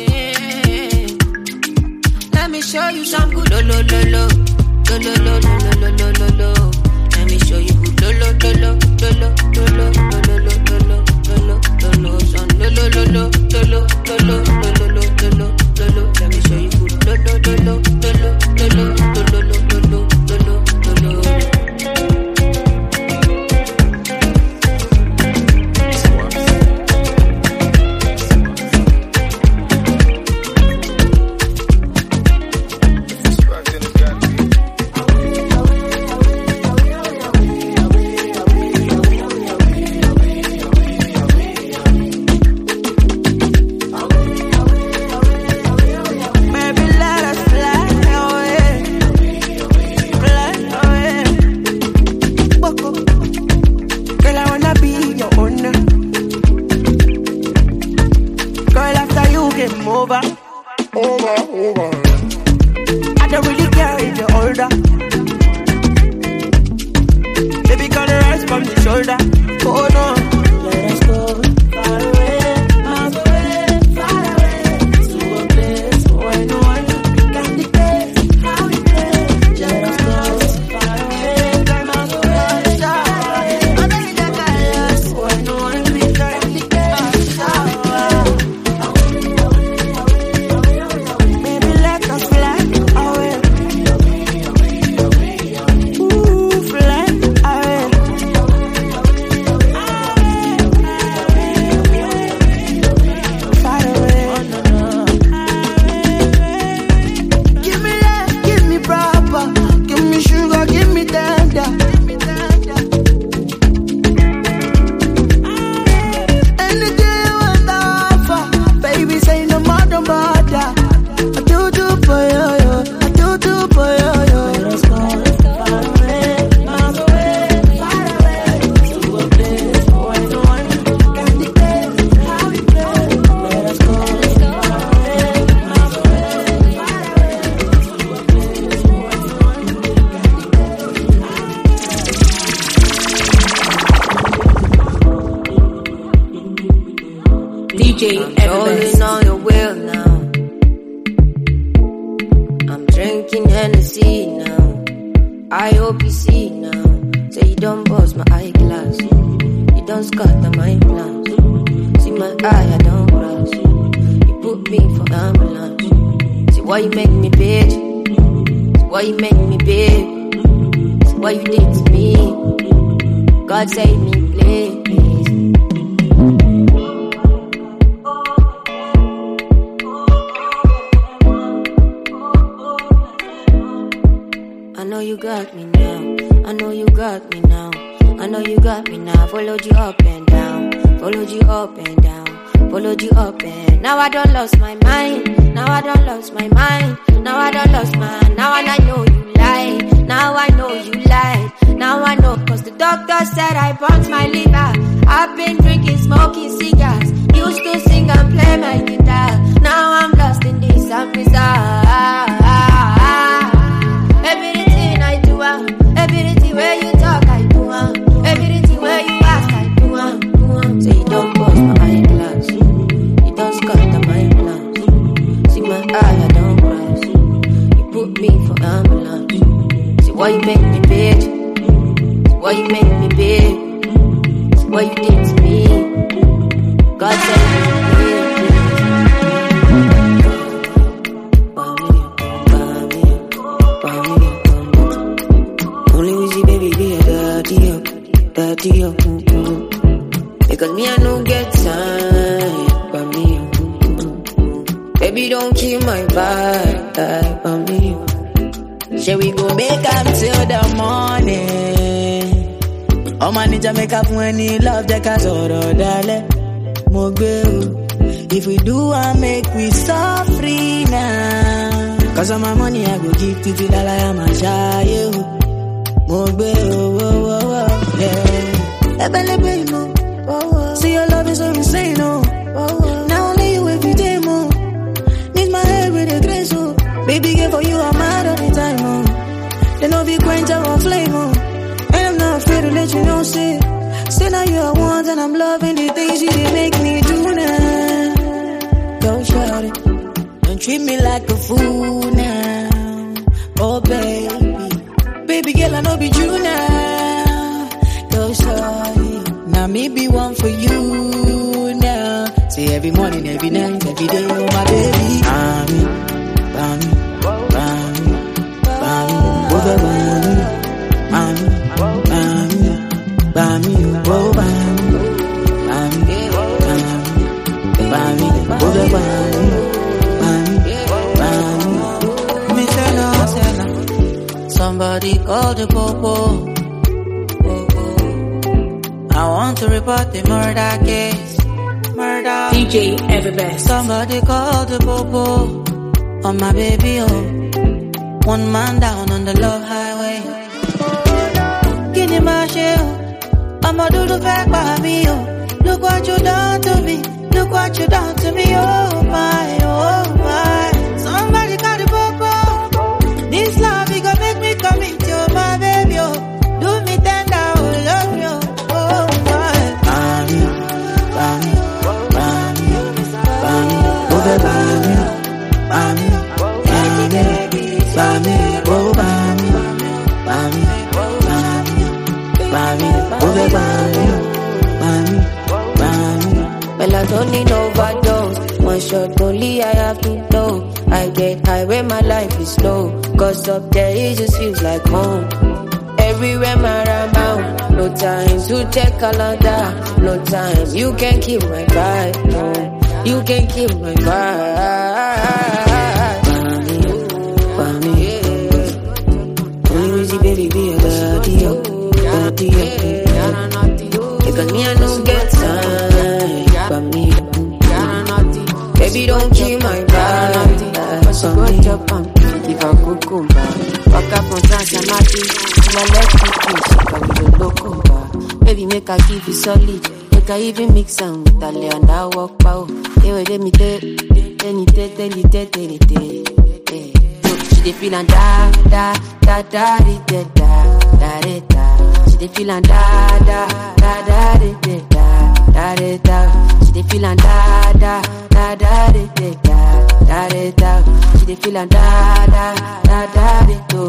Let me show you some good lo lo lo lo lo lo lo lo lo lo lo lo. Let me show you good lo lo lo lo lo lo lo lo lo lo lo lo lo son lo lo lo lo lo lo lo lo lo lo lo lo. Let me show you good lo lo lo lo lo lo lo lo lo lo lo lo.
Over, over, over. I don't really care if you're older. Baby, gonna rise from the shoulder. Oh no, let us go far away, miles away, far away, to a place where no one can dictate how we play. Let us go far away, miles away, far away, where no one can dictate how we play.
I'm rolling on your wheel now. I'm drinking Hennessy now. I hope you see now. Say you don't bust my eyeglass. You don't scatter my plans. See my eye, I don't cross. You put me for ambulance. See why you make me bitch. See why you make me big. See why you did to me. God save me, please. I know you got me now. I know you got me now. I know you got me now. Followed you up and down. Followed you up and down.
followed you up and now I don't lost my mind. Now I don't lost my mind. Now I don't lost my. Now and I know you lied. Now I know you lied. Now I know, cause the doctor said I burnt my liver. I've been drinking, smoking cigars. Used to sing and play my guitar. Now I'm lost in this and bizarre. Everything I do, uh, everything where you talk, I do, uh, everything where you ask, I do, uh, do uh. Say you don't bust my eyeglass, you don't scatter my plans. See my eye, I don't cross. You put me for ambulance. See why you make me bitch. See why you make me bitch. See what you did to me. God said me. Daddy, oh, mm, mm. Because me, I don't get time for me. Mm, mm. Baby, don't kill my vibe for me. Shall we go make up till the morning? Oh, man, need make up when he love the casoro, dale. Mogbe, if we do, I make we so free now. Cause of my money, I go give to the dollar, I'm a shy. Mogbe, oh, oh, oh, oh, yeah. See your love is so insane, oh. Now only you every day, more. Need my head with a grace, oh. Baby, girl, for you, I'm mad all the time, oh. They know be quench our flame, oh. And I'm not afraid to let you know, say. Say now you're one, and I'm loving the things you did make me do now. Don't shout it. Don't treat me like a fool now. Oh, baby. Baby, girl, I know be true now. Don't shout it. Now me be one for you now. Say every morning, every night, every day, oh my baby. Bami, bami, bami, bami, oh bami, bami, bami, bami, oh bami, bami, bami, bami, oh bami, bami, bami. Me say no, say no. Somebody call the popo. I want to report the murder case. Murder.
D J Everbest.
Somebody call the popo on my baby, oh. One man down on the love highway. Give me my shell. I'ma do the back by me, oh. Look what you done to me. Look what you done to me, oh my, oh my. Somebody call the popo. This love, it gon' make me commit to my baby, oh. Do me tender, oh, love you. Melatonin overdose. One shot only I have to know. I get high when my life is slow. Cause up there it just feels like home. Everywhere I'm around. No time to take another. No time, you can keep my vibe. No, you can keep my vibe. Baby, be a daddy, oh, daddy, oh. Because me, I don't get time for me. Baby, don't kill my vibe. Cause you go chop on, give a cucumber. Walk up on France and Martin. My leg kiss, come to locumba. Baby, make I give you solid. Make I even mix some with a lay and I walk pow. Hey, wait, let me tell, tell me, tell, tell me, tell, tell me, tell. She dey feelin' da da da da da da da da da. She dey feelin' da da da da da da da da. She dey feelin' da da da da da da da da. She dey feelin' da da da da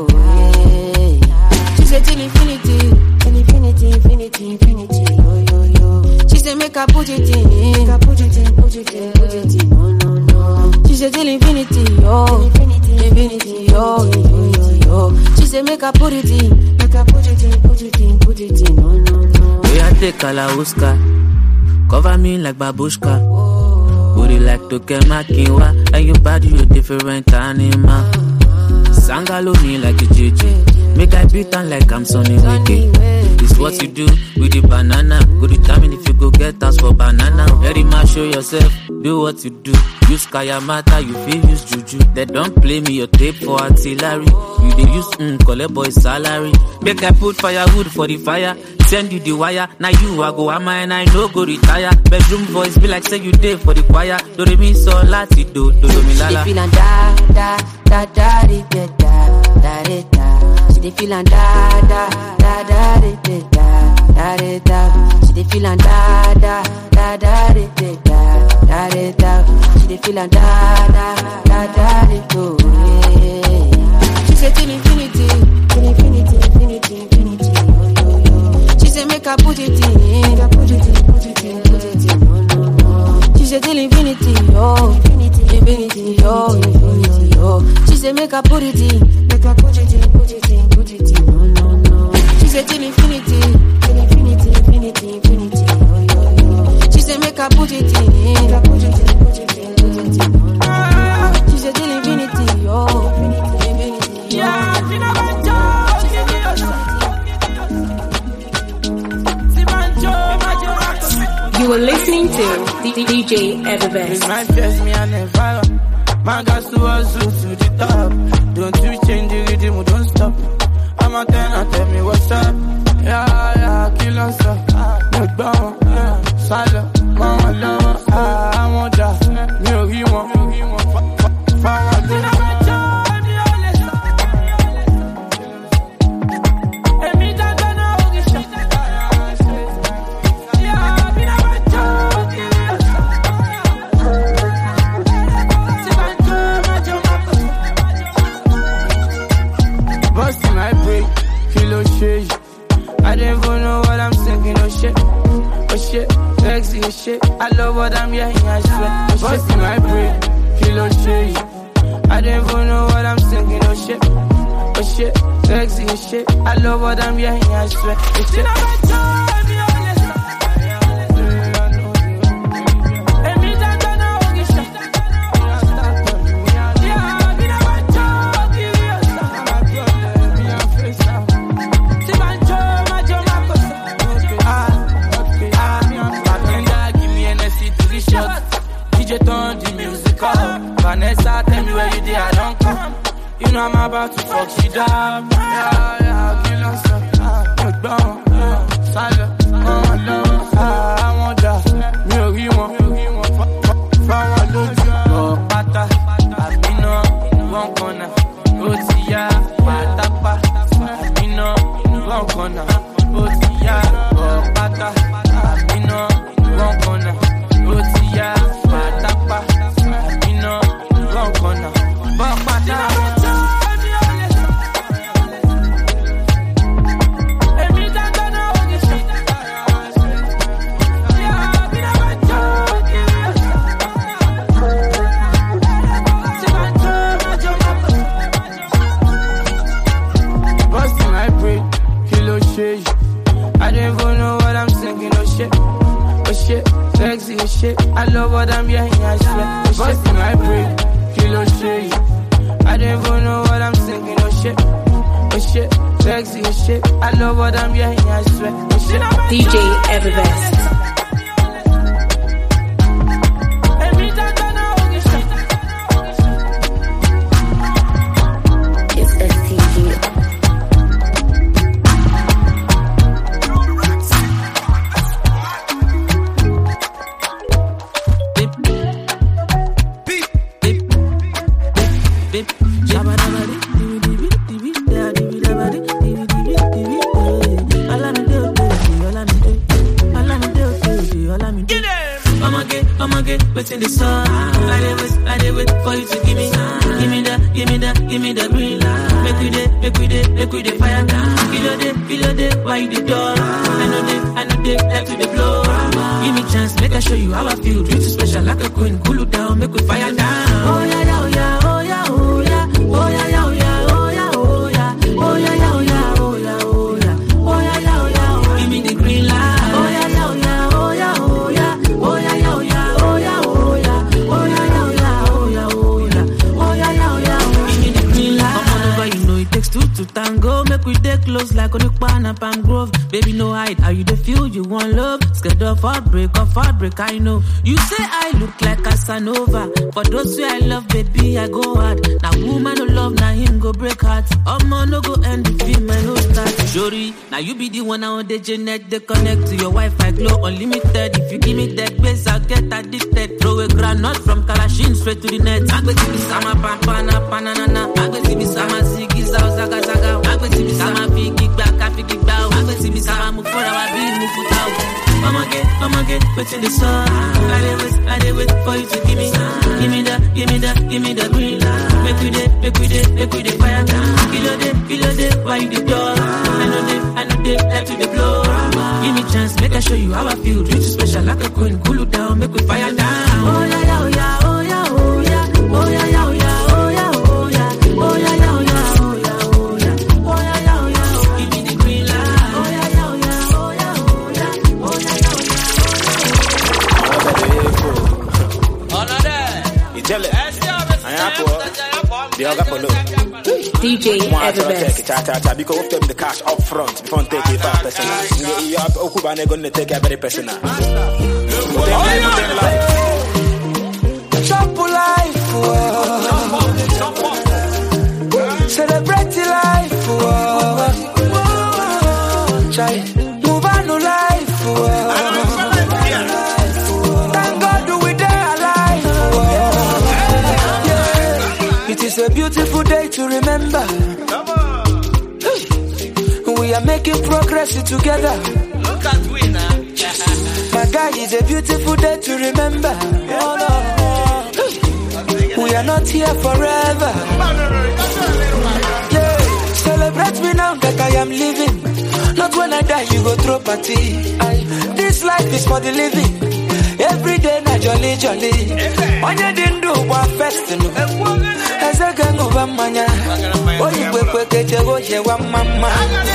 da. She say till infinity, infinity, infinity, infinity. Yo yo yo. She say make I put it in, make I put it in, put it in, put it in. No no no. She say till infinity, yo, infinity, infinity, yo, infinity, yo. She say make I put it in, make I put it in, put it in, put it in. No no no.
We are take Kalauska, cover me like babushka. Booty like Toke Makinwa, and your body you different animal. Sangalo me like a J J. Make I beat on like I'm Sonny Wiki. It's what you do with the banana. Go determine if you go get us for banana. Very much show yourself, do what you do. Use Kayamata, you feel use Juju. They don't play me your tape for artillery. You they use mm, collect boy salary. Make I put firewood for the fire. Send you the wire. Now you I go ama and I no go retire. Bedroom voice be like say you day for the choir. Do re mi so lati do do do mi lala.
She dey feelin' da da da da da da da da da. She dey feelin' da da da da da da da da. She dey feelin' da da da da da da da da. She dey feelin' da da da da da da. She say till infinity, till infinity, infinity, infinity. She say make I put it in, I put it in, put it in, put it in. No, no, no. She say till infinity, oh, infinity, infinity, oh, infinity, oh. She say make I put it in, make I put it in, put it in, put it in. No, no, no. She say till infinity, till infinity, infinity, infinity, oh, yo, yo. She say make I put it in, make I put it in, put it in, put it in. No, no. She say till infinity, oh, infinity, infinity, yeah.
You are listening to D J Everbest.
It's my face, me and never. My gas to hustle to the top. Don't you change the rhythm, don't stop. I'm a ten, tell me what's up. Yeah, yeah, kill us up. No bomb, silent, mama love. I want that. Me or you want, me or you want. Fire, do shit. I love what I'm hearing, I swear. Bust in my brain, kilo shit. I don't even know what I'm singing, oh shit. Oh shit, sexy as shit. I love what I'm hearing, I swear. Oh shit. Vanessa, tell me where you did, I don't come. You know I'm about to fuck shit up. Yeah, yeah, kill us up. You're down, yeah, silent, oh, no. I want that, me or you want. Forward, don't you? Oh, pata, I be no, one corner. Otia, patapa, I be no, one corner. Otia, oh, pata, I be no, one corner. Otia, patapa. Corner, but my time. Busting my brain, kilo shit. I don't even know what I'm singing, oh shit, oh shit, sexy as shit. I love what I'm hearing, I swear. Busting my brain. Kilo shit. I don't even know what I'm singing, oh shit. Oh shit, sexy as shit. I love what I'm hearing, I swear. Oh shit.
D J Everbest.
In the sun, I did wait, I did wait for you to give me, give me that, give me that, give me the green light. Make we day, make we day, make we day fire down. Kill a day, kill a day, why you the door? I know they, I know they, left to the blow. Give me chance, make I show you how I feel. Treat you special like a queen, cool you down, make we fire down. Oh yeah, yeah, oh yeah, oh yeah, oh yeah, oh yeah, yeah, oh yeah, oh yeah, oh yeah, oh yeah, yeah, oh yeah, oh yeah, oh yeah, oh yeah, yeah, oh yeah, give me the green light. Oh yeah, yeah, oh yeah, oh yeah, oh yeah, oh yeah, yeah, oh yeah. Two to tango, make close like on the corner Palm Grove. Baby, no hide. How you the feel? You want love? Scared of heartbreak, of heartbreak, I know. You say I look like Casanova. For those who I love, baby, I go hard. Now woman no love, now him go break heart. Oh man, no go end the film, my no start. Shorty, now you be the one on the Janet. They connect to your Wi-Fi, glow unlimited. If you give me that base, I'll get addicted. Throw a granite from Kalashin straight to the net. Agbe tibi sama pampana panana. Agbe tibi sama zigi zao zaga zaga. Agbe tibi sama figi baka figi bao. Agbe tibi sama move for our beat move for out. Come again, come again, put in the sun. I did wait, I did wait for you to give me, give me that, give me that, give me the green light. Make we day, make we day, make we day fire. Kilo day, kilo day, why you the door? I know they, I know they, like to the blow. Give me chance, make I show you how I feel. Treat you special like a queen, cool you down, make we fire down. Oh yeah, yeah, oh yeah, oh yeah, oh yeah, oh yeah, yeah, oh yeah, oh yeah, oh yeah, oh yeah, yeah, oh yeah, oh yeah, oh yeah, oh yeah, yeah, oh yeah. Give me the green light. Oh yeah, yeah, oh yeah, oh yeah, oh yeah, oh yeah, yeah, oh yeah.
Oh no, there. You tell it. I am for the other polo.
D J Everbest.
Because of them the cash up front before take it five personal. You have Okubane going to take a very personal.
Jump life, celebrate life, move on to life. Thank God we there alive. It is a beautiful day to remember. We are making progress together.
Look at we now.
My God, it's a beautiful day to remember. Oh, no. We are not here forever. Yeah. Celebrate me now that I am living. Not when I die, you go throw party. This life is for the living. Every day, na jolly, jolly. When you didn't do one festival. As a gang of a mania. Oh, you will put it away, one mama.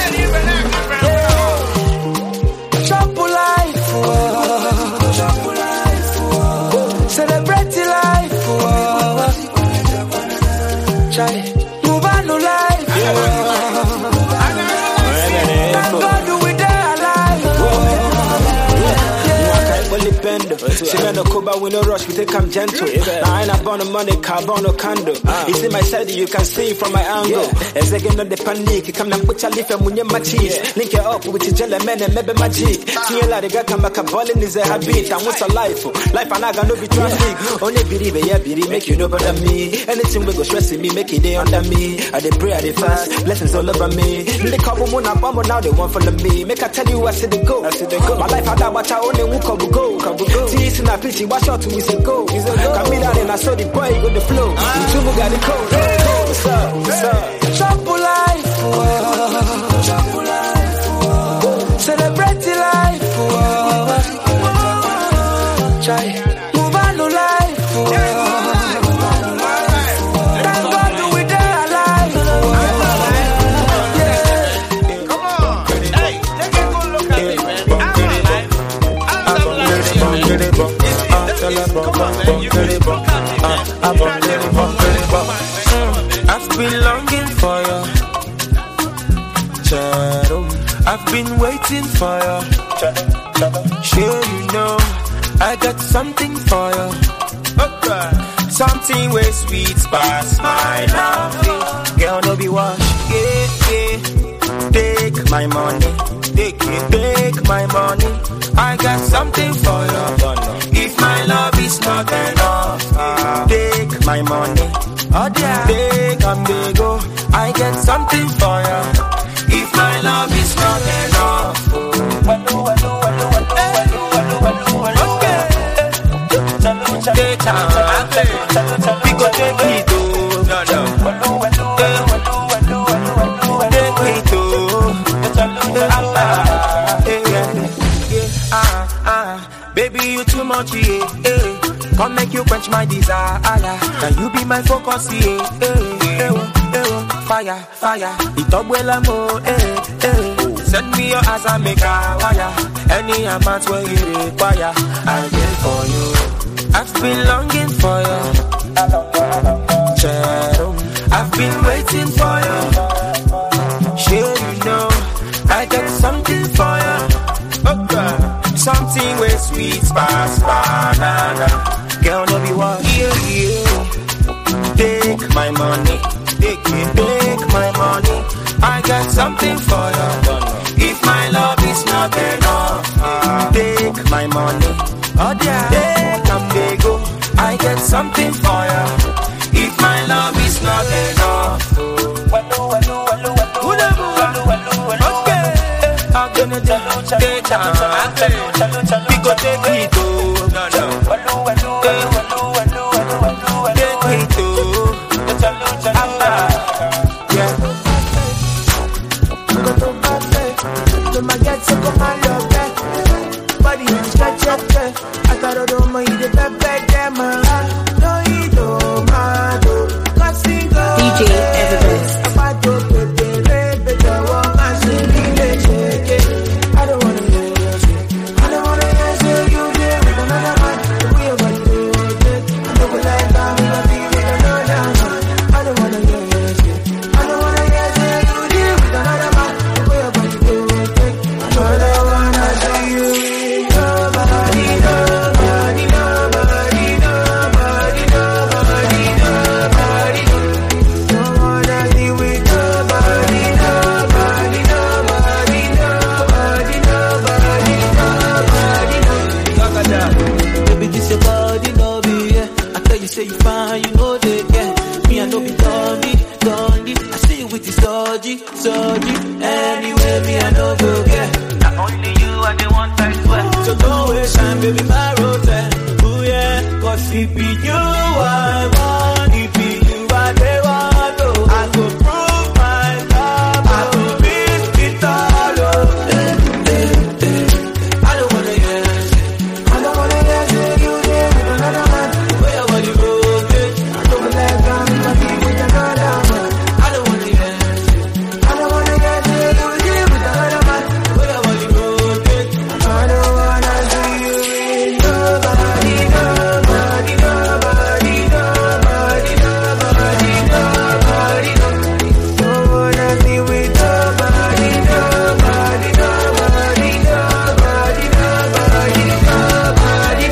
Jump life, jump life, celebrate life, move on to life. Thank God we there alive.
She man no coba, we no rush, we take come gentle. Now I ain't born no money, carbon no candle. You see my side, you can see from my angle. As again on the panic, you come and put your leaf and when you my cheese. Link it up with your jelly man and maybe magic. See you like the come back a ball is a habit. And what's a life? Life and I got no be traffic. Only believe it, yeah, believe make you know better me. Anything we go stressing me, make it day under me. I dey pray, I dey fast, blessings all over me. They come on up, I'm now they want follow me. Make I tell you I see the go, I see the go. My life I got watch I only who come go. Tease in a pity, watch out to is a go. Come in and I saw the boy go the flow. You two got the code. What's up? What's up?
Jump life, jump life, celebrate life, move on to life. Thank God we there alive.
Come on, hey, take a good look at me, man. I'm alive.
I've been longing for you, Shadow. I've been waiting for you. Sure you know I got something for you. Okay. Something way sweet past my love. Girl, no be wash. Yeah, yeah. Take my money. Take it. Take my money. I got something for you. If my love is not enough, uh, take my money. Oh yeah. Take and they go. I get something for you. If my love is not enough, okay. Take time. We go take it to. No no. Take it to. Ah ah. Baby, you too much, yeah, yeah. Come make you quench my desire. Can you be my focus, yeah, yeah, yeah. Fire, fire. It up well, I'm oh, eh, eh. Send me your ass and make a wire. Any amount when you require, I'll get for you. I've been longing for you. Shadow. I've been waiting for you. Sure you know sweet pass banana. Girl, no be one. Yeah, yeah. Take my money, take it, take my money. I got something for you. If my love is not enough, take my money. Oh yeah, take and they go. I get something for you. If my love is not enough, okay, I'm gonna take time. We go take it to. Take it to. Yeah.
My get so come my love that body is stretch up there. I thought I don't mind the back there, man. No, you don't matter. Cause we go
D J Everbest.
I don't get the red, but I want my city to shake it. I don't wanna hear you say, I don't wanna hear you you there with another man. The way you want to do it, I don't like that, I'm gonna be with another man. I don't wanna hear you say, I don't wanna hear you there with another man. The way you want to do it. I don't wanna see you with nobody, nobody, nobody, nobody, nobody, nobody. Don't wanna see with nobody, nobody, nobody, nobody, nobody, nobody.
Baby, this your body, no be, yeah. I tell you, say you fine, you know that, yeah. Me, I know be dummy, dummy. I see you with this dodgy, dodgy. Anyway, me, I know go get. Not only you, I the one time sweat. So don't waste time, baby, my road. Ooh, yeah. Cause if it be you, I want. If it you, I they want. Oh, I go prove my love. I go beat it all. Oh, eh, eh, eh. I don't wanna hear it.
I don't wanna hear you there with another man.
Where your body go, okay?
I don't like that, I'm gonna be with another man.
I don't wanna hear it.
I don't wanna hear you there with another man.
Where your body go, okay?
I don't wanna see you with nobody, nobody, nobody, nobody, nobody, nobody. Don't wanna see with nobody, nobody, nobody, nobody, nobody, nobody.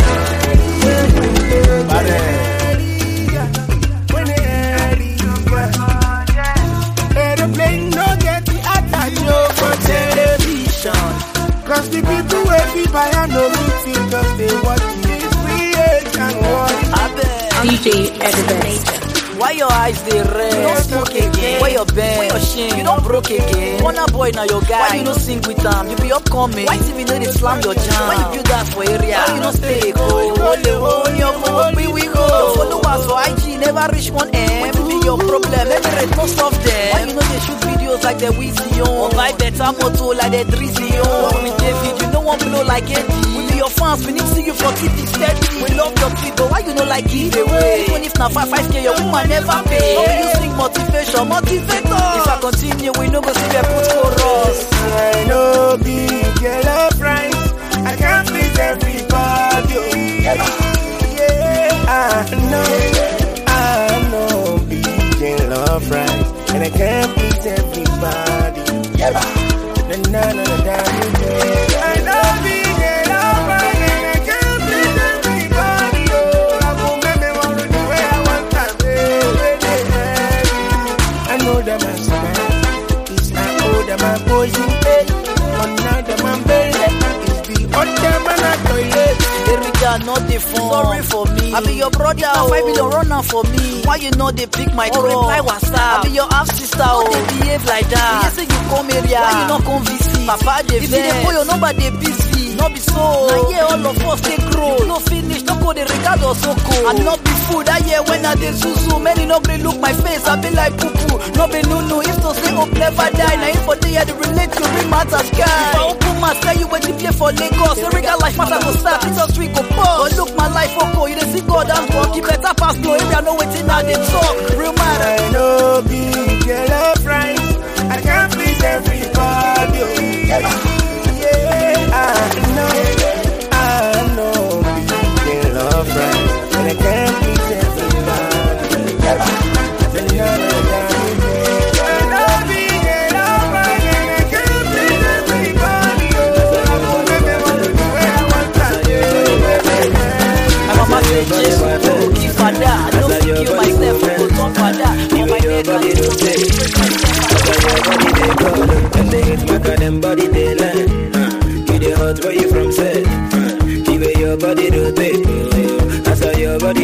Aeroplane no get the attach no for television. Cause the people where we buy and no meeting cause they watch this creation.
D J Everbest.
Why your eyes they red? You don't smoke again. Why your bend? Why your shame? You don't broke again. Wanna boy now your guy. Why you don't sing with them? You be upcoming. Why T V know they slam your jam? Why you build that for area? Why you don't stay go? Only one your phone, we we go. Your followers for I G never reach one M. What be your problem? Let me rate most of them. Why you know they shoot videos like the Weezy on? Or buy better motor like the Drizzy on? With David, you know one blow like Eddie. We be your fans, we need to see you for keep it steady. We love your kid, but why you know like give away? Even if now five five k your woman never pay. How you sing motivation, motivator? If I continue, we no go see where put chorus.
I know big yellow price. I can't please everybody. Yeah, I know, I know big yellow price, and I can't please everybody. Yeah, na na na na. I know big yellow price, and I can't please everybody. Oh, I won't make me want to do what I want to do. I know that my smile is I know that my poison. Another man baby is the other man at toilet.
Erika, not the phone. Sorry for me. I be your brother. Oh. Five million runner for me. Why you know they pick my call? Reply WhatsApp. I be your half sister. Oh, they behave like that. You say you come area. Why you not come visit? Papa they vex. If they call your number, they busy. Not be so. Now yeah, all of us they grow. No finish, no go the regard or so cool. And not be food. I hear when I dey susu. Many no gree look my face. I be like poo poo. No be no no. If to say up never die. Now if for day I dey relate to real matter sky. If I open my tell you when you play for Lagos. Erika life matter go start. It's a street go pause. But look my life okay. You dey see God and walk. You better pass no area. No waiting now they talk. Real matter.
I know big yellow price. I can't please everybody. Yeah, I know, I know big yellow price, and I can't please everybody. Yeah, na na na na. I know big yellow price, and I can't please everybody. Oh, I won't make me want to do what I want to do.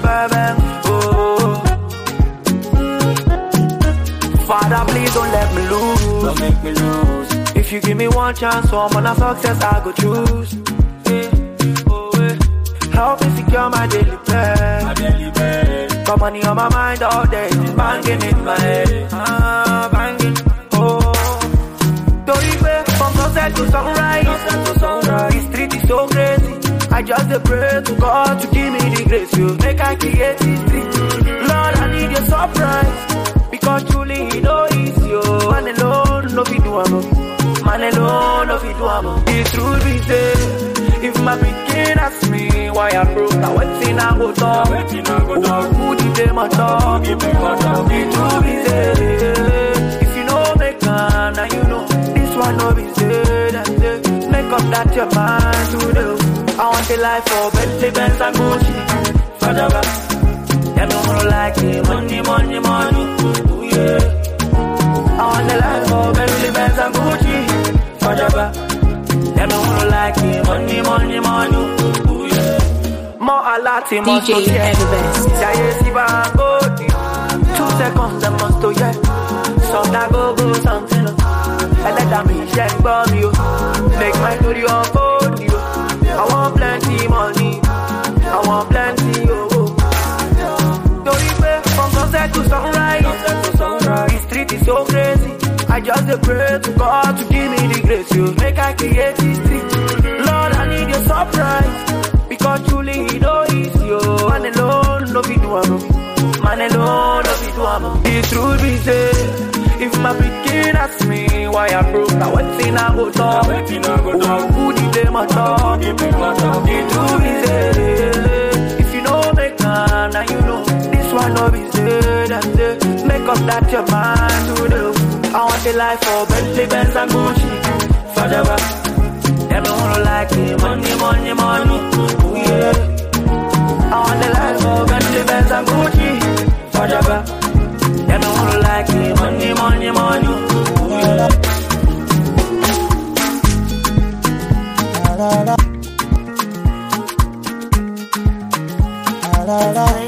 bang. Oh, Father, please don't let me lose. Don't make me lose. If you give me one chance, so I'm on a success, I go choose. Yeah. Oh, yeah. Help me secure my daily bread. My daily bread. Got money on my mind all day, banging in my head. Ah, banging. Oh, don't even from sunset to sunrise. Sunset to sunrise. This street is so crazy. I just a pray to God to give me the grace. You make I create history. Lord, I need your surprise. Because truly he know it's you. Man alone, no fit do am. Man alone, no fit do am. The truth be said, if my pikin ask me why I'm broke, now wetin I go talk? Who did they my talk? The truth be said, if you know make am, now you know this one no be said. Make up that your mind today. I want a life for Bentley, Benz and Gucci. Forever. Them don't wanna like it. Money, money, money. Ooh, yeah. I want a life for Bentley, Benz and Gucci. Forever. Them don't wanna like it. Money, money, money. Ooh, yeah. More a lot, more
D J Everbest.
Two seconds, them must to yeah. Some that go, go, something. And let them be shake bomb you. Make my story unfold you. I want plenty money. I want plenty, oh. Don't even from sunset to sunrise. Sunset to sunrise. This street is so crazy. I just a pray to God to give me the grace. You make I create history. Lord, I need your surprise. Because truly he know it's you. Man alone, no fit do am. Man alone, no fit do am. The truth be said, if my pikin ask me why I'm broke, now wetin I go talk? Who did they my talk? The truth is said, if you know make am, now you know this one no be said and say, make up that your mind today. I want a life for Bentley, Benz and Gucci forever. Them don't wanna like it, money, money, money. Ooh, yeah. I want a life for Bentley, Benz and Gucci forever. Them don't wanna like it, money, money, money. Ooh, yeah. La, la, la. La, la, la.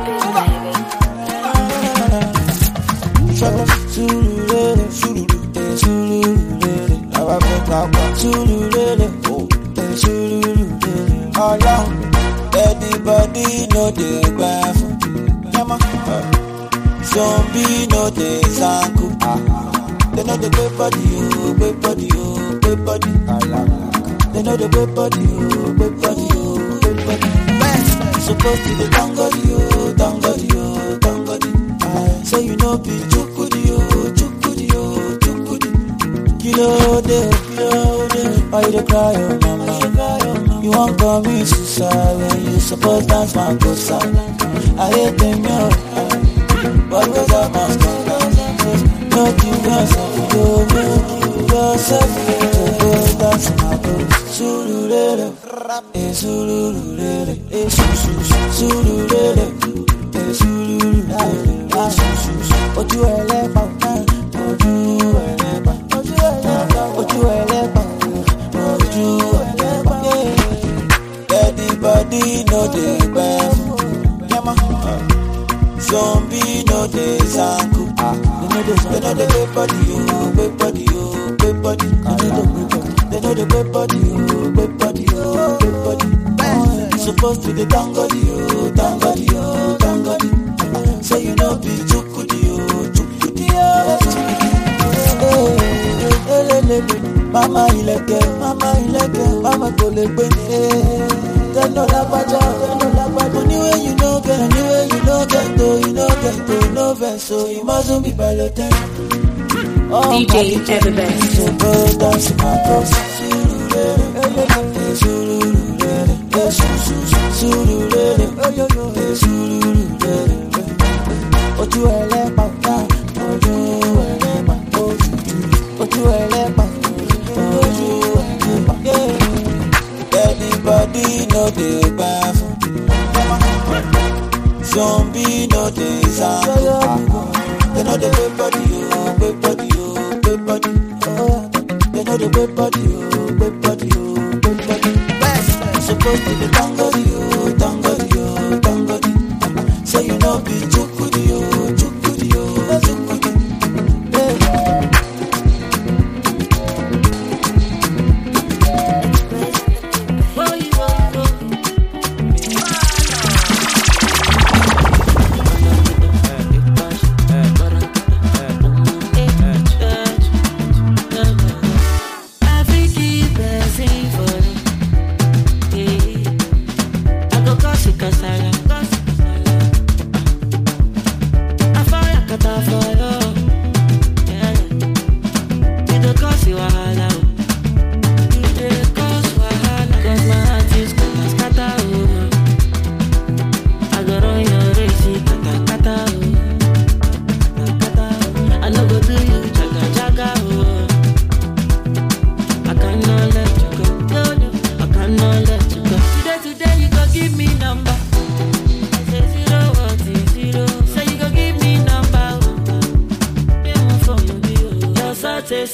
Sululele, sululele, sululele. Now I make up one. Sululele, oh, sululele. Along, everybody know the bath. Yama, zombie know the zanku. They know the good body, oh, good body, oh, good body. They know the good body, oh, good body, oh, good body. Supposed to be tangody, oh, tangody, oh, tangody. So you know be chukudi, oh, chukudi, oh, chukudi. Kilo de, kilo de. Why you dey cry, oh mama? You won't call me suicide when you supposed dance my good side. I hate them, yo. But cause I must go. Not you yourself, you make yourself. So go dance my good. Sululele, eh sululele, eh sululele, eh sululele, ah sululele. Ojú ẹlẹ́pà, ojú ẹlẹ́pà, ojú ẹlẹ́pà, ojú ẹlẹ́pà, ojú ẹlẹ́pà. Everybody know the best. Yama, zombie know the zanku. They know the good body, oh, good body, oh, good body. They know the good body, oh, good body, oh, good body. Supposed to be tangody, oh, tangody, oh, tangody. So you know be chukudi, oh, chukudi, oh, chukudi. Mama ileke, mama ileke, mama kolekwe. They know that baja, they know that baja. Anyway you know get, anyway you know get, though you know get, though no verse, so you mustn't be balloted. Oh,
D J Everbest.
So go dance my cross. Ojú ẹlẹ́pà, ojú ẹlẹ́pà, ojú ẹlẹ́pà, ojú ẹlẹ́pà. Everybody know the bath. Zombie know the zanku. They know the good body, oh, good body, oh, good body. They know the good body, oh, good body, oh, good body. Supposed to be tangody, oh, tangody, oh, tangody.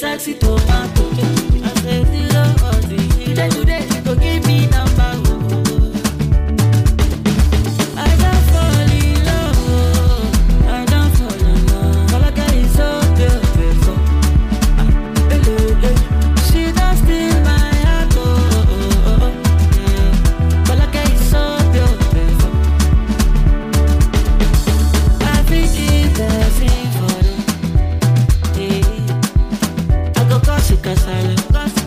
sexy tomato. I say zero or zero. Today, today, you go give me number one. I don't fall in love. I don't fall in love. All I got is so beautiful. Ah, hello, hello. She don't steal my heart. Oh, oh, oh, oh. Yeah. All I got is so beautiful. I think it's the same for you. Yeah. I go cause you cause I love.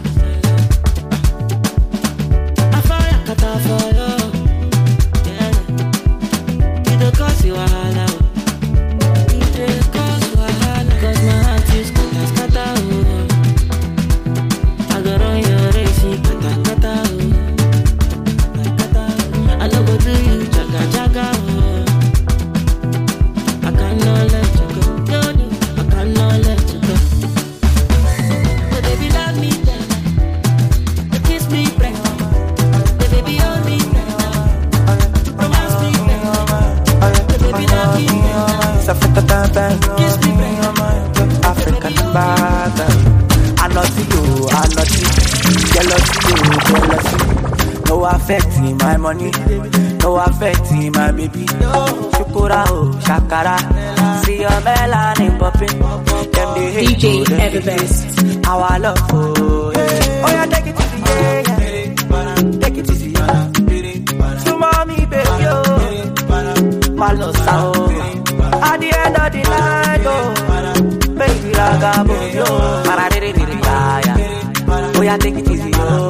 I fire cut off for you. Yeah. You don't cause you a holla. You don't cause you a holla. Cause my heart is scatter, scatter, oh. I go run your race, kata, kata, oh. Kata, oh. I no go do you, jaga, jaga, oh. I cannot let you go, no, no. I cannot let you go. So baby, love me, then kiss me, pray. The baby, hold me, romance me, the baby, love me, kiss me, pray.
African bag. I not see you, I not see you. Jealousy, you, jealousy. No affecting my money, no affecting my baby. Shukura, oh, shakara. See your melanin popping. Them they hate
D J
you, them they
Everbest.
hate. Our love, oh, yeah. Oh, yeah, take it easy, yeah, yeah. Take it easy, yeah. So, mommy, baby, oh. Malosa, oh. At the end of the night, oh. Baby, ragabo, yo. Paradiri, yeah, yeah. Oh, yeah, take it easy, yo.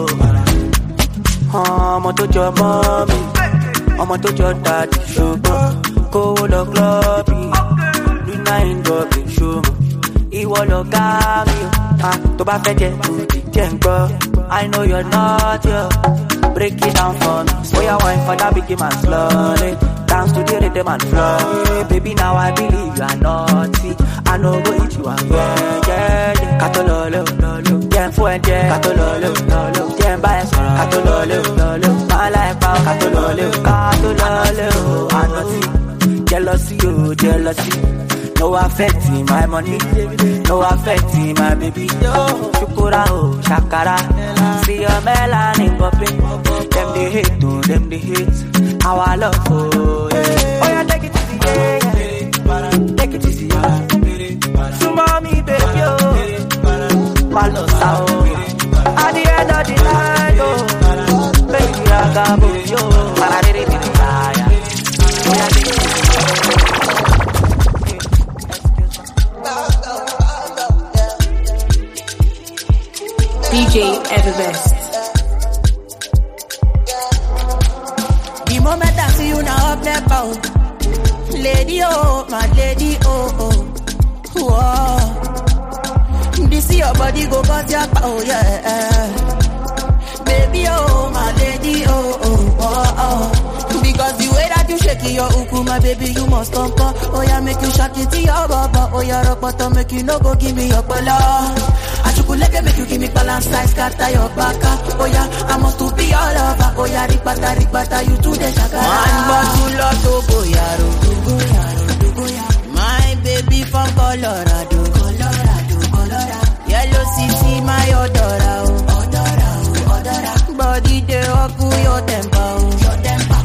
Ọmọ tó jọ mọ́ mi, ọmọ tó jọ dàdí ṣùgbọ́n kówó lọ klọ́ọ̀bì, lúnà ìdọ̀bì ṣùgbọ́n ìwọ lọ ká mi o. Ah, tó bá fẹ́ jẹ kùdì jẹ́ ń gbọ́, I know you're not here. Break it down for me. So you wine for that big man slowly. Dance to the rhythm and flow. Baby, now I believe you are naughty. I know go eat you and yeah, yeah, yeah. Katololo, lolo. Yeah, fuente. Katololo, lolo. Yeah, bias. Katololo, lolo. My life out. Katololo, katololo. I know see. Jealousy, oh, jealousy. No affecting my money, no affecting my baby. Shukura, oh, shakara. See your melanin popping. Them they hate, oh, them they hate. Our love, oh, yeah. Oh, yeah, take it easy, yeah, yeah. Take it easy, yeah. So, mommy, baby, oh. Malosa, oh. At the end of the night, oh. Baby, ragabo, yo. Paradiri, yeah, yeah. Oh, yeah, take it easy.
D J Everbest.
The moment I see you now up there bound. Lady oh, my lady oh oh. Whoa. This your body go cause your oh yeah. Baby oh, my lady oh oh oh oh. Because the way that you shake your uku, my baby, you must come come. Oh yeah, make you shake it to your baba. Oh yeah, rock bottom, make you no go give me your bala. Achukuleke make you give me balance size, scatter your baka. Oh yeah, I must to be all over. Oh yeah, rikbata, rikbata, you to the shakara. Man, but you love to go yaro, to go yaro, to go yaro. My baby from Colorado, Colorado, Colorado. Yellow city, my odora, oh, odora, oh, odora. Body they up your temper, oh, your temper.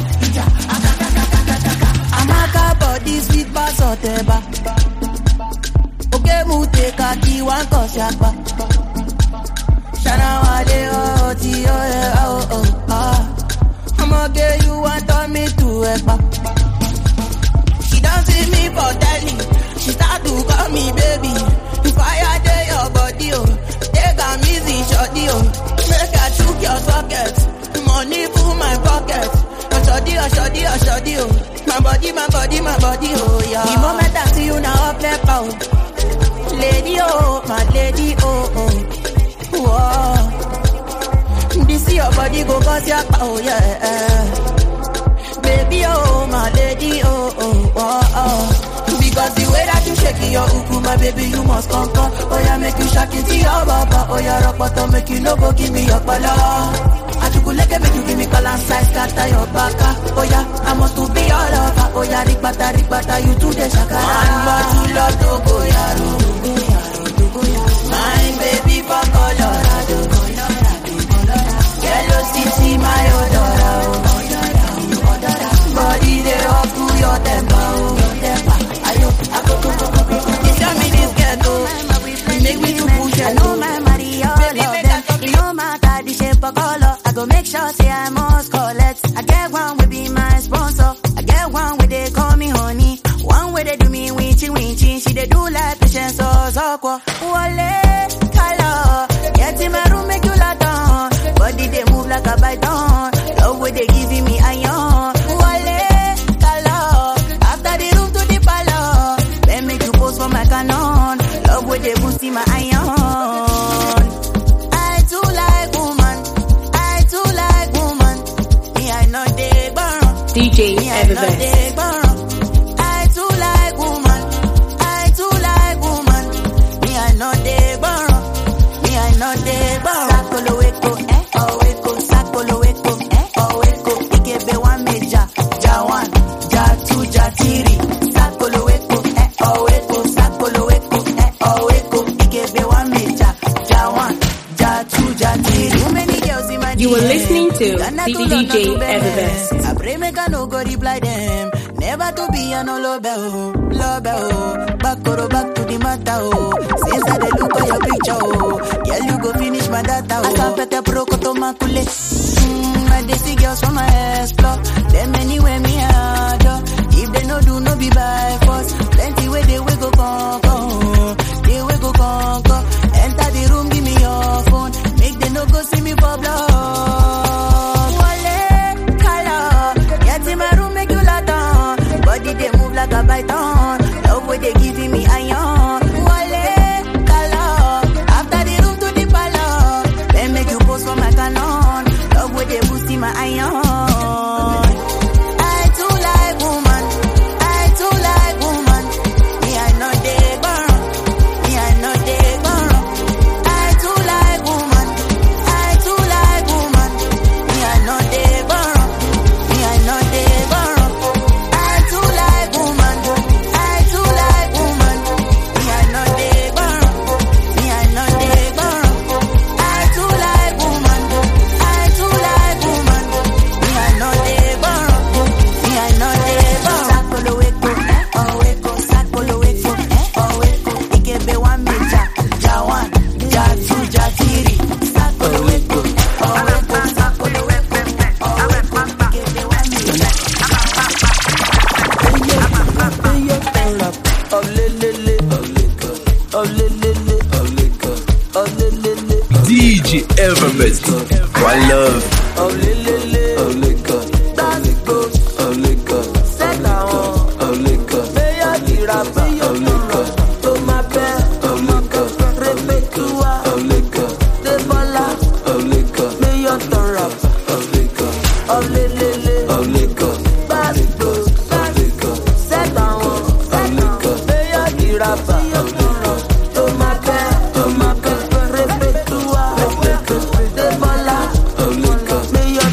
Amaka body sweet bass or teba. Okay, mute kaki one koshapa. Shana wale oh ti oh yeah oh oh ah. I'ma get you want on me to epa. She don't see me for telly. She start to call me baby. Fire day your body oh. Take a easy shorty oh. Make her chook your socket. Money full my pocket. Shorty oh shorty oh shorty oh. My body, my body, my body, oh yeah. The moment I see you now up left out. Lady, oh, my lady, oh, oh. Whoa. This your body go cause your oh yeah. Baby, oh, my lady, oh, oh, oh, oh. Because the way that you shake your uku, my baby, you must come come. Oh yeah, make you shake it to your baba. Oh yeah, rock bottom, make you no go give me your bala. Achukuleke make you give me balance size, scatter your baka. Oh yeah, I must to be all over. Oh yeah, rikbata, rikbata, you to the shakara. Man, but you love to go yaro, to go yaro, to go yaro. My your temper, oh, your temper. Ayo, I go go go go go. You tell me this ghetto, make me to push it. I know my money, all of them. It no matter the shape or color. I go make sure say I must collect. I get one will be my sponsor. I get one where they call me honey. One where they do me winchy winchy. She they do like patience or zoko. Wale, color. Get in my room, make you lot on. Body they move like a python. Love where they giving me iron. Wale, color. After the room to the palace. Then make you pose for my canon. Love where they boosting my iron. I too like woman. I too like woman. Me I know they burn.
D J
Me I know
Everbest.
they burn. I too like woman. I too like woman. Me I know they burn. Me I know they burn. Sakolo weko, eh? Oh weko, sakolo weko, eh? Oh weko. Ikebe one meja, ja one, ja two, ja three. Sakolo weko, eh? Oh weko, sakolo weko, eh? Oh weko. Ikebe one meja, ja one, ja two, ja three. Too many girls in my
You were
D M.
listening to
Ghana
D-
to
D J
Ghana to
Everbest.
Benin. I pray make I no go reply them. Never to be a no love oh, love oh. Back or back to the matter oh. Since I dey look at your picture oh, girl you go finish my data oh. I can't pet a pro koto makule. Mm, I dey see girls from my explore. Them anywhere me adore. If they no do no be by force. Plenty way they we go conquer. They we go conquer. Enter the room, give me your phone. Make they no go see me for blood. Wale, color. Get in my room, make you lot on. Body they move like a python. Love where they giving me iron. Wale, color. After the room to the palace. Then make you pose for my canon. Love where they boosting my iron. I too like woman. I too like woman. Me I know they burn. Me I know they burn. I too like woman. I too like woman. Me I know they burn. Me I know they burn. I too like woman. I too like woman. Me I know they burn. Me I know they burn. I too like woman. I too like woman. Me I know they burn. Me I know they burn. Sakolo weko, eh? Oh weko, sakolo weko, eh? Oh weko. Ikebe one meja, ja one, ja two, ja three. Sakolo weko, eh? Oh weko, sakolo weko, eh? Oh weko. Ikebe one meja.
Oh le le le, oh le go, oh le le le, oh le go, oh le le le.
D J Everbest. One love.
Oh le le le, oh le go, oh le go, oh le go,
Set down.
oh le go,
Meilleur du rap,
oh le go,
to ma paix,
oh le go,
répète-toi,
oh le go,
t'es pas là,
oh le go,
meilleur ton rap.
oh le go,
Oh le le le,
oh le go,
bad bros,
oh le go,
set down.
oh le go,
Meilleur du rap, to ma paix,
oh le go,
répète-toi, t'es pas là,
oh le go,
meilleur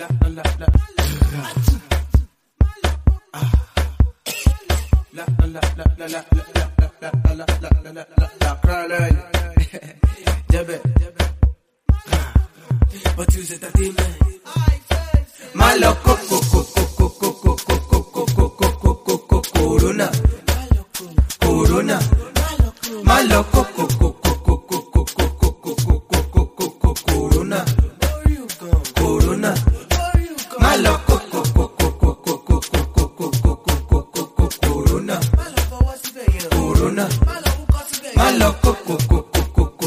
La la la la. La la la la la la la la la la la la cry Jebe But you said that thing Malo coco coco coco coco coco coco coco Corona Corona Malo coco coco coco coco coco coco Corona Corona Malo coco coco coco coco Corona Corona Malo coco coco coco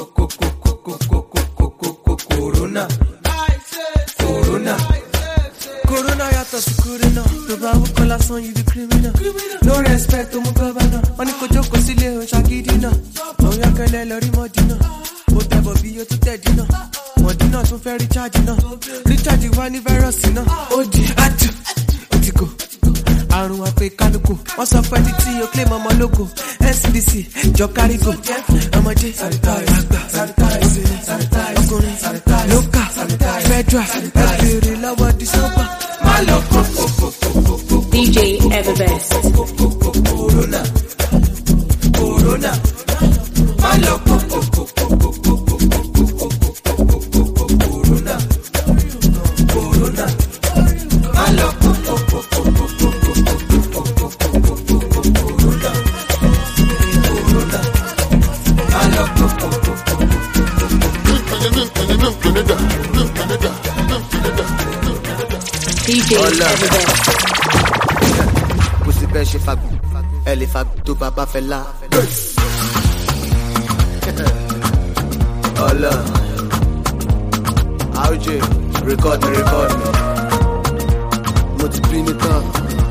coco Corona Corona Corona yàtọ̀ sí Corona tó bá wọ́n kọ́ lásán yìí di criminal no respect to mú gọ́bánà wọ́n ní kó jókòó sílé o ṣàgídí náà òun yọkẹ́lẹ́ lọ rí mọ́dínà ó tẹ̀bọ̀ bí yóò tún tẹ̀dínà mọ̀dínà tún fẹ́ rícháàjì náà rícháàjì wá ní fáírọ́ọ̀sì náà ó di àjù ó ti kò àrùn àpè kánúkò wọ́n sọ fẹ́ títí o claim ọmọ lógo N C D C jọ kárígò ọmọdé àgbà ọkùnrin lókà federal ẹgbẹ̀rẹ̀ lọ́wọ́ dísọ́pà má lọ kókó.
D J Everbest.
Corona Corona má lọ kókó. Corona Corona má lọ kókó.
D J Everbest.
Pussy bẹ́ẹ̀ ṣe fagbó, ẹ lè fagbó tó bàbá fẹ́ la. Ọlọ, R J, record me, record me. Mo ti bí mi tán.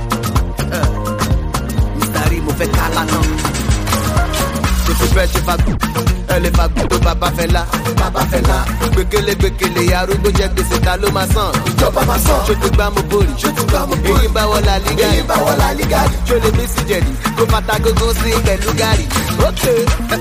Mister Rí mo fẹ́ ká lánà. Pussy bẹ́ẹ̀ ṣe fagbó, ẹ lè fagbó tó bàbá fẹ́ la. Bàbá fẹ́ la. Gbèkélé gbèkélé arúgbó jẹ gbèsè ta ló máa san. Ìjọba máa san. Ṣé ti gbá mo borí? Ṣé ti gbá mo borí? Èyí bá wọlá lígàrí. Èyí bá wọlá lígàrí. Ṣé lè mí sí jẹ̀dí? Kó fata gógó sí pẹ̀lú gàrí. Ókè.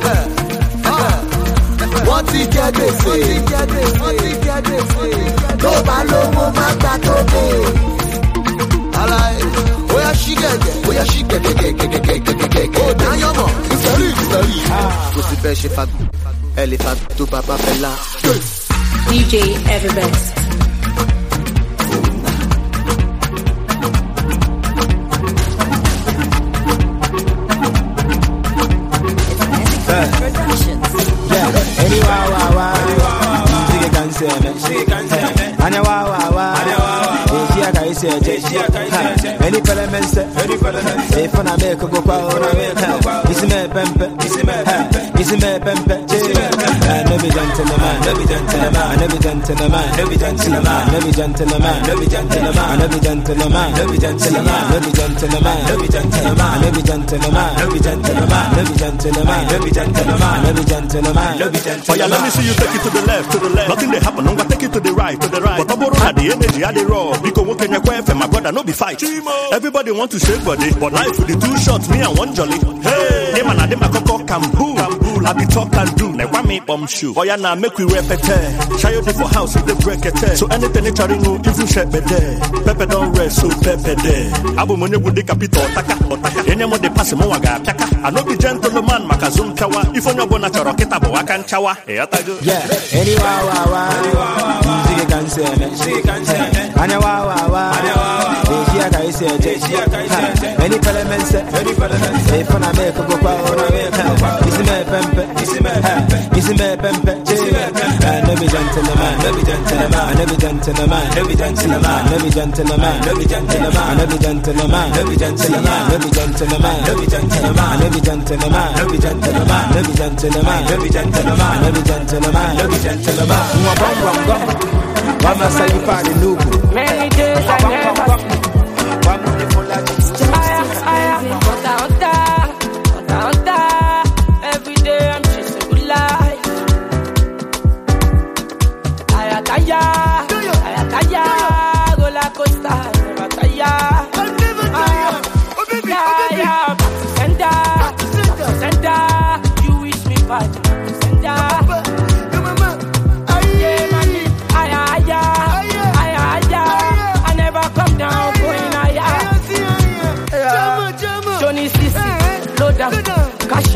Wọ́n ti jẹ gbèsè. Wọ́n ti jẹ gbèsè. Wọ́n ti jẹ gbèsè. Tó bá lówó máa gbà tó bè. Ara ẹ̀ bóyá ṣí gẹ̀gẹ̀. Bóyá ṣí gẹ̀gẹ̀gẹ̀gẹ̀gẹ̀gẹ̀gẹ̀. Ó dáyọ̀ mọ̀. Ìsọ̀rí ìsọ̀rí. Kò sí bẹ́ẹ̀ ṣe fagbó. Ẹ lè fagbó tó bàbá fẹ́ la.
D J Everbest.
Yeah, any wow wow wow, she can say me, she can say me. Anya wow wow wow, she a kai say, she a kai say. Any parliament say, any parliament say. If I make go pa, this me pempe, this me pempe, this me pempe. No be gentleman, no be gentleman, no be gentleman, no be gentleman, no be gentleman, no be gentleman, no be gentleman, no be gentleman, no be gentleman, no be gentleman, no be gentleman, no be gentleman, no be gentleman, no be gentleman, no be gentleman, no be gentleman.
Oh yeah, let me see you take it to the left, to the left. Nothing they happen, I'm gonna take it to the right, to the right. But I borrow had the energy, had the raw. Because what can you quite my brother, no be fight. Everybody want to shake body, but life with the two shots, me and one jolly. Hey, them and them a coco cambool, cambool. I be talk and do, like one me bomb shoe. Oh yeah, now make we repete. Shy you for house, if they break it. So anything they try to know, if you shake be there. Pepe don't rest, so Pepe there. Abu money with the capital, taka, taka. Any more they pass mo waga, taka. I know be gentleman, makazum kawa. If on your bona charoketa, bo wakan chawa.
Yeah, any wow wow wow, she can say me, she can say me. Anya wow wow wow, she a kai say, she a kai say. Any parliament say, any parliament say. If I make go pa, this me pempe, this me pempe, this me pempe. No be gentleman, no be gentleman, no be gentleman, no be gentleman, no be gentleman, no be gentleman, no be gentleman, no be gentleman, no be gentleman, no be gentleman, no be gentleman, no be gentleman, no be gentleman, no be gentleman, no be gentleman, no be gentleman. Mwa bam bam bam, wama sa you party nuku.
Many days I never see.
Wama ni fola just.
Aya aya, ota ota, ota ota. Every day I'm chasing good life. Aya taya, aya taya, roller coaster, never tire. Aya, center, center, you wish me back, center. Aya, aya, aya, aya,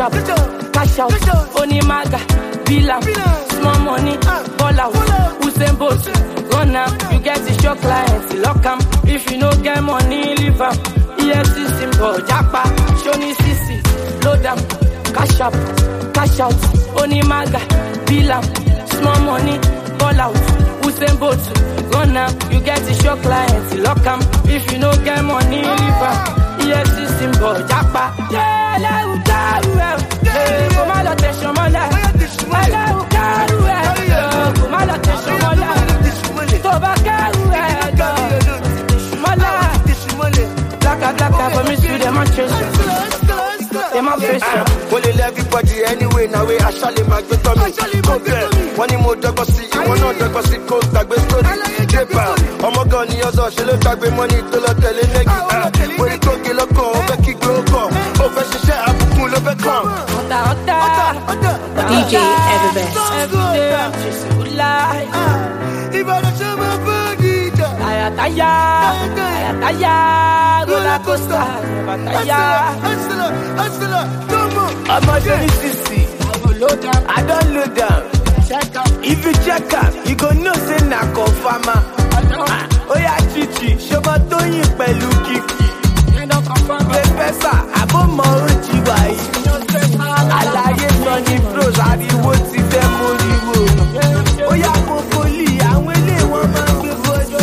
up, cash out, Oni Maga, Villa, small money, ball out, Usain Bolt, run now, you get the show clients, lock 'em. If you no get money, leave 'em. E F C symbol, Japa, Shoni C C, load 'em, cash up, cash out, Oni Maga, Villa, small money, ball out, Usain Bolt, run now, you get the show clients, lock 'em. If you no get money, leave 'em. E F C symbol, Japa, yeah, la u karu eh, come on, attention, mala, la u karu eh, come on, attention, mala, toba karu eh, mala, blacka blacka for me to demonstration, demonstration.
Well, everybody anyway, now we actually make the tummy. One more dog was see, one more dog was see, coast tag with story. I'm a gun, you're so she look like money to the telling. When you go kill a call, Becky grow come. Over she share up, pull up a come.
D J Everbest.
If I don't show my body,
Taya, taya, taya, roller coaster, taya.
Hustler, hustler, come on.
I'm a Johnny Sissy. I don't load down. If you check out, you go know say na confirma. Oh yeah, chichi, show my Tony pẹ̀lú kiki. The pesa, abo mo oji wa yi. Alaye Tony Bros, ariwo ti fẹ́ moriwo. Oh yeah, mo foli, àwọn ilé wọn máa gbé fojú.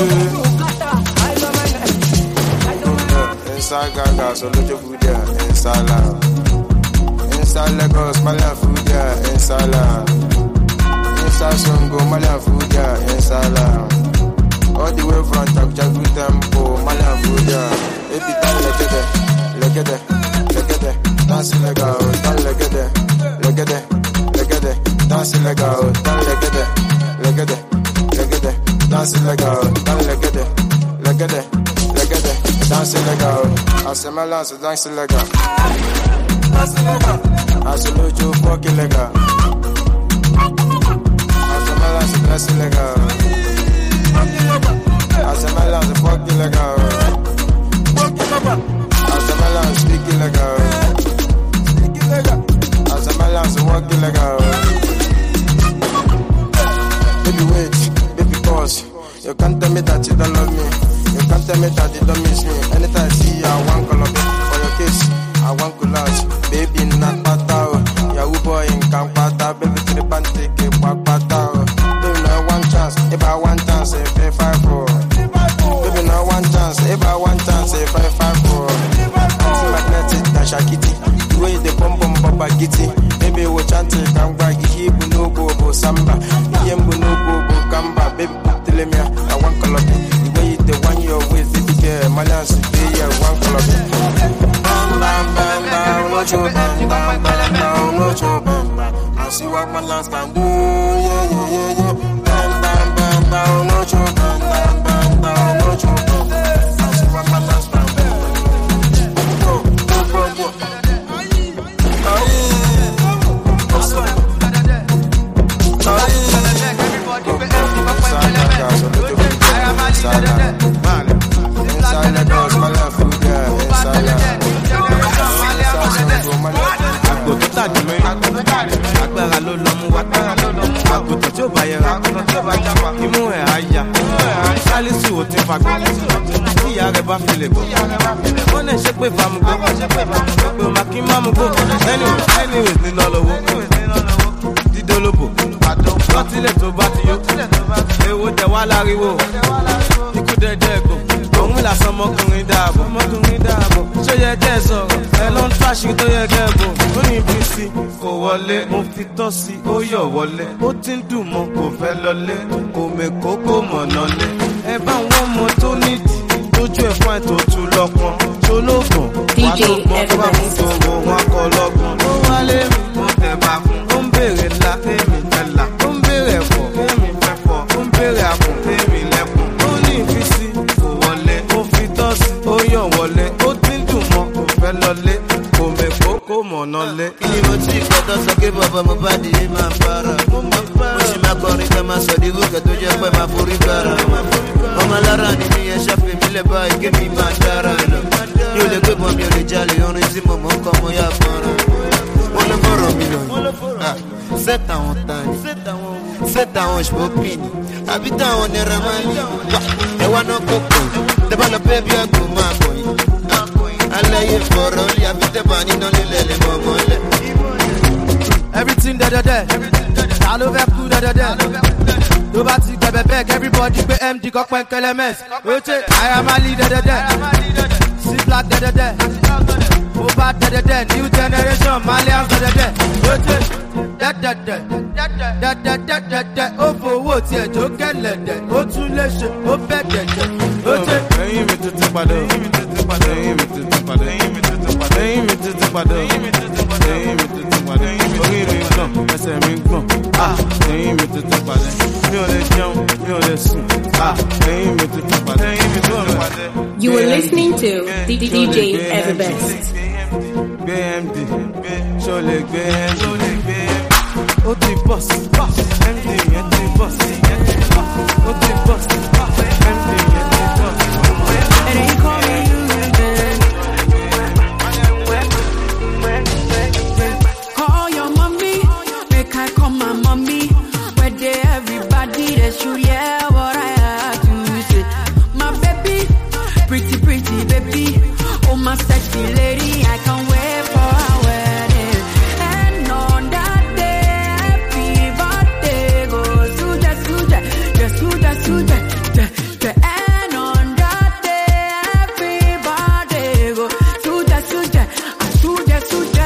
Inside Gaga, so lojo food there, inside Lagos. Inside Lagos, Malian food there, inside Lagos. Inside Songo, Malian food there, inside Lagos. All the way from Jagu Tempo, Malian food there. Baby, don't look at it, look at it, look at it. Dance like a, don't look at it, look at it, look at it. Dance like a, don't look at it, look at it, look at it. Dance like a, don't look at it, look at it, look at it. Dance like a, I say my lance, dance like a. I say lojo fucking like a. I say my lance, dance like a. I say my lance, fucking like a. I say my lance, sticky like a. I say my lance, walking like a. Baby wait, baby pause. You can't tell me that you don't love me. You can't tell me that you don't miss me. Anytime I see you, I want color for your kiss. I want collage, baby not pata. Yahoo boy in Kampata, baby to the panty, keep walk pata. Baby no one chance, if I one chance, if I five four. Baby no one chance, if I one chance, if I five four. See magnetic, that shakiti. The way the bum bum baba gitty. Baby we chant it, I'm going to keep no go go samba. Yembu no go go gamba, baby tell me I want color. The way the one your ways, baby girl, my lance, yeah, one color. Bam bam bam bam, no joke, bam bam bam bam, no joke, bam bam. I see what my lance can do, yeah yeah yeah yeah. Bam bam bam bam, no joke, bam bam bam bam, no joke. I see what my lance can do. Go go go go. Agbára ló lọ mú wa, àgùntàn tí ó bá yẹra, imú ẹ̀ á yá, sálísù ò ti fagbọ́, tí ìyá rẹ̀ bá fi lè gbọ́, wọ́n lè ṣe pé fàmùgbọ́, pé màá kí má mú gbọ́, anyways nínú ọlọ́wọ́, dídólóbò, lọ́tílẹ̀ tó bá ti yó, èwo tẹ̀ wá láriwo, ikú dẹ́dẹ́ ẹ̀gbọ́n. Òun làsán ọmọkùnrin dáàbò, ọmọkùnrin dáàbò. Ṣó yẹ kẹ́ ẹ sọ̀rọ̀? Ẹ ló ń tàṣí tó yẹ kẹ́ ẹ bò. Ó ní ibi sí kò wọlé, mo fi tọ́ sí ó yọ̀ wọlé. Ó ti ń dùn mọ́ kò fẹ́ lọlé, kò mèkó kò mọ̀nà lé. Ẹ bá wọn mọ tó nídìí, lójú ẹ̀ fún ètò tù lọ́pọ̀n. Ṣológùn, wà tó gbọ́n bá mú tòwó, wọn kọ lọ́gùn. Ó wálé mi, mo tẹ̀ bá fún. Ó ń béèrè ńlá, èmi fẹ́ là. Ó ń béèrè ẹ̀fọ́, èmi fẹ́ fọ́. Ó ń béèrè àpò, èmi lẹ́kùn. Ó ní ìfisí ó yàn wọlé, ó ti ń dùn mọ́, kò fẹ́ lọlé, kò mẹ́kó, kò mọ̀nà lé.
Kí ni mo ti gbọ́dọ̀ sọ pé bàbá mo bá di ní máa para? Mo sì máa kọrin ká máa sọ dígú kẹ́ tó jẹ́ pé máa forí gbára. Ọmọ alára ni mi yẹn ṣàfihàn mi lẹ̀ báyìí kí mi máa dára lọ. Mi ò lè gbé bọ́ mi ò lè jalè, orin tí mo mọ̀ ń kọ́ mo yá fọ́nrán. Wọ́n ló C'est un tani, c'est un chpopini. Habitant on est ramani. Et one coco, the ball of baby and go my boy. I lay it for only habite bani dans les lèvres momole.
Everything da da da, all over cool da da da. Nobody can be back, everybody be empty, got one elements. I am a leader da da. See black da da da. Over da da da, new generation, Malians da da da. Da da da, da da da da da da. Oh for what you don't get let that. Oh too late, oh bad da da. Oh
hey, me to the pado, me to the pado, me to the pado, me to the pado, me to the pado, me to the pado, me to the pado. Orí mi gbọ̀n, ẹsẹ̀ mi gbọ̀n, ah, ẹ̀yin mi tuntun padà. Mi ò lè jẹun, mi ò lè sùn, ah, ẹ̀yin mi tuntun padà.
You are listening to D J Everbest.
Gbé M D, ṣó lè gbé M D. Ó ti bọ́s, M D yẹn ti bọ́s. Ó ti bọ́s, M D yẹn ti bọ́s.
It ain't calling you again. Call your mommy, make I call my mommy. Where they everybody they should hear what I have to say. My baby, pretty pretty baby, oh my sexy lady, I can't wait for our wedding. And on that day, happy birthday goes to the suja, just to the suja, the the. And on that day, happy birthday goes to the suja, to the suja.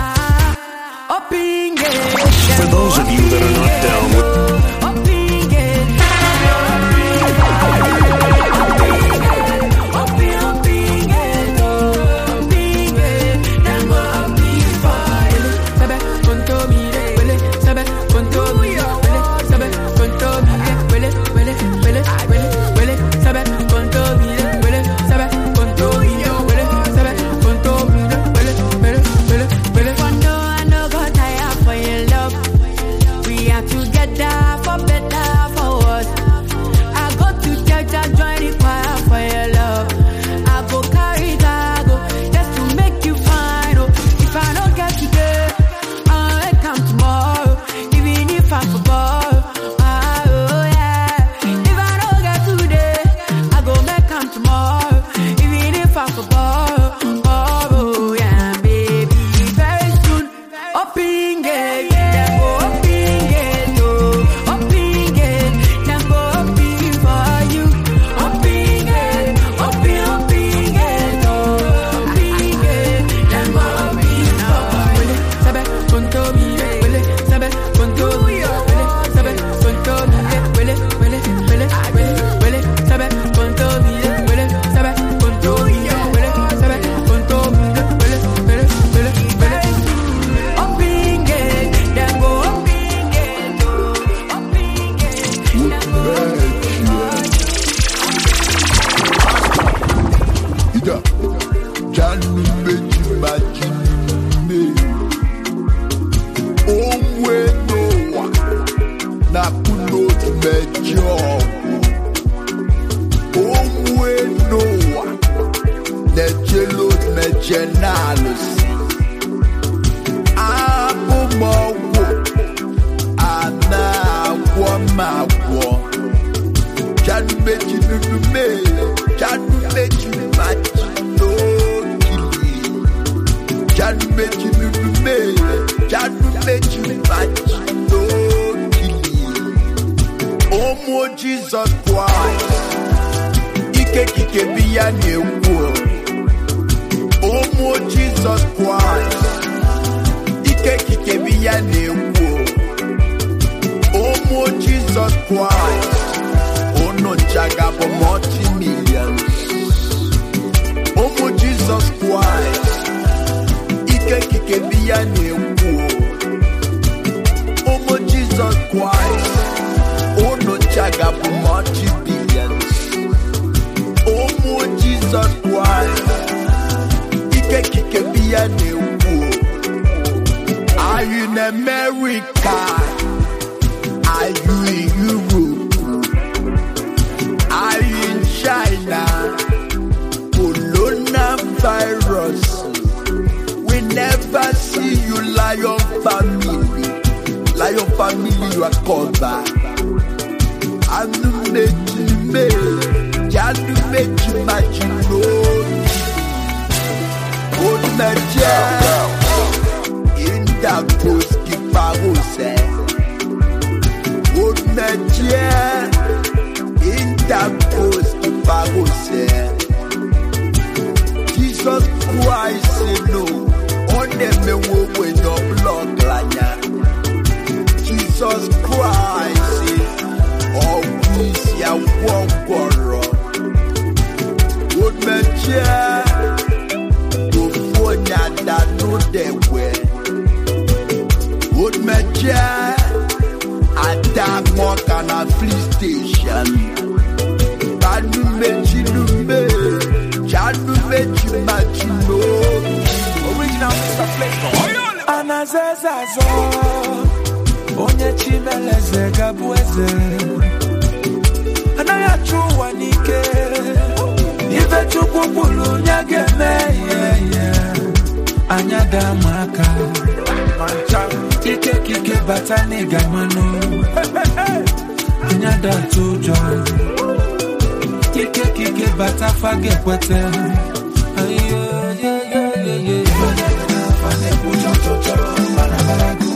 For those of you that are not down with
Lion
your cover. I'm the making me, just to make you imagine. Old man, in that post, keep parose. Old man, in that post, keep parose. Jesus Christ, no, on them with your blood, Lanya. Jesus Christ, oh, peace, ya won't go wrong. Good man, yeah, to phone ya that no they way. Good man, yeah, at that walk on a flea station. Can you mention me? Can you mention my chino? Original Mister Flavor.
Anazazazo. Onye chimeleze gabueze Anaya chuwa nike Ife chukupulu nyage meye Anyada maka Kike kike batani gamano Anyada tujo Kike kike batafage kwete Ayo ye ye ye ye Fane pucho chocho Mana baragu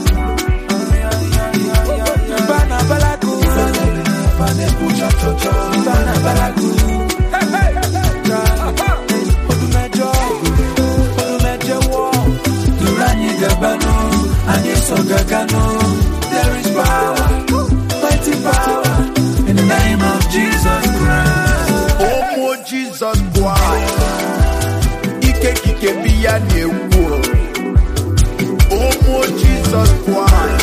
Bana balagu, bana pucha chocho, bana balagu. Hey hey hey, odumejo, odumejo wo. Durani gabano, aniso gagano. There is power, mighty power in the name of Jesus Christ.
Oh, more Jesus Christ. Ike kike biya newo. Oh, more Jesus Christ.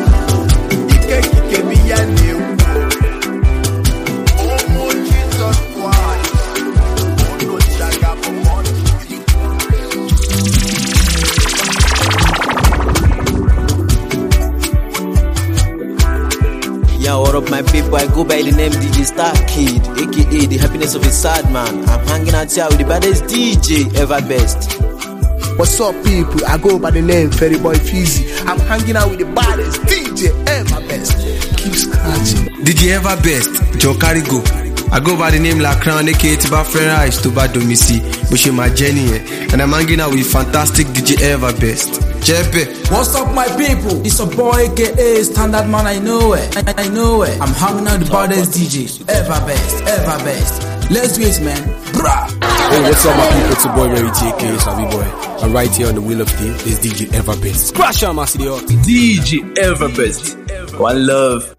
Yo, what up, my people? I go by the name D J Star Kid, aka the happiness of a sad man. I'm hanging out here with the baddest D J ever best.
What's up, people? I go by the name Ferry Boy Fizzy. I'm hanging out with the baddest D J ever best. Keep scratching.
D J ever best, Joe Carigo. I go by the name La Crown, aka Tiba Ferrari, to bad domisi, Bushy my Jenny, and I'm hanging out with fantastic D J ever best. Jeppe.
What's up, my people? It's a boy, aka Standard Man. I know it. I, I know it. I'm hanging out with the baddest D J ever best, ever best. Let's do it, man. Bruh.
Hey, what's up, my people? It's your boy Mary T K, Savvy Boy. I'm right here on the wheel of steel. This D J ever best. Crash on my city.
D J ever best. One love.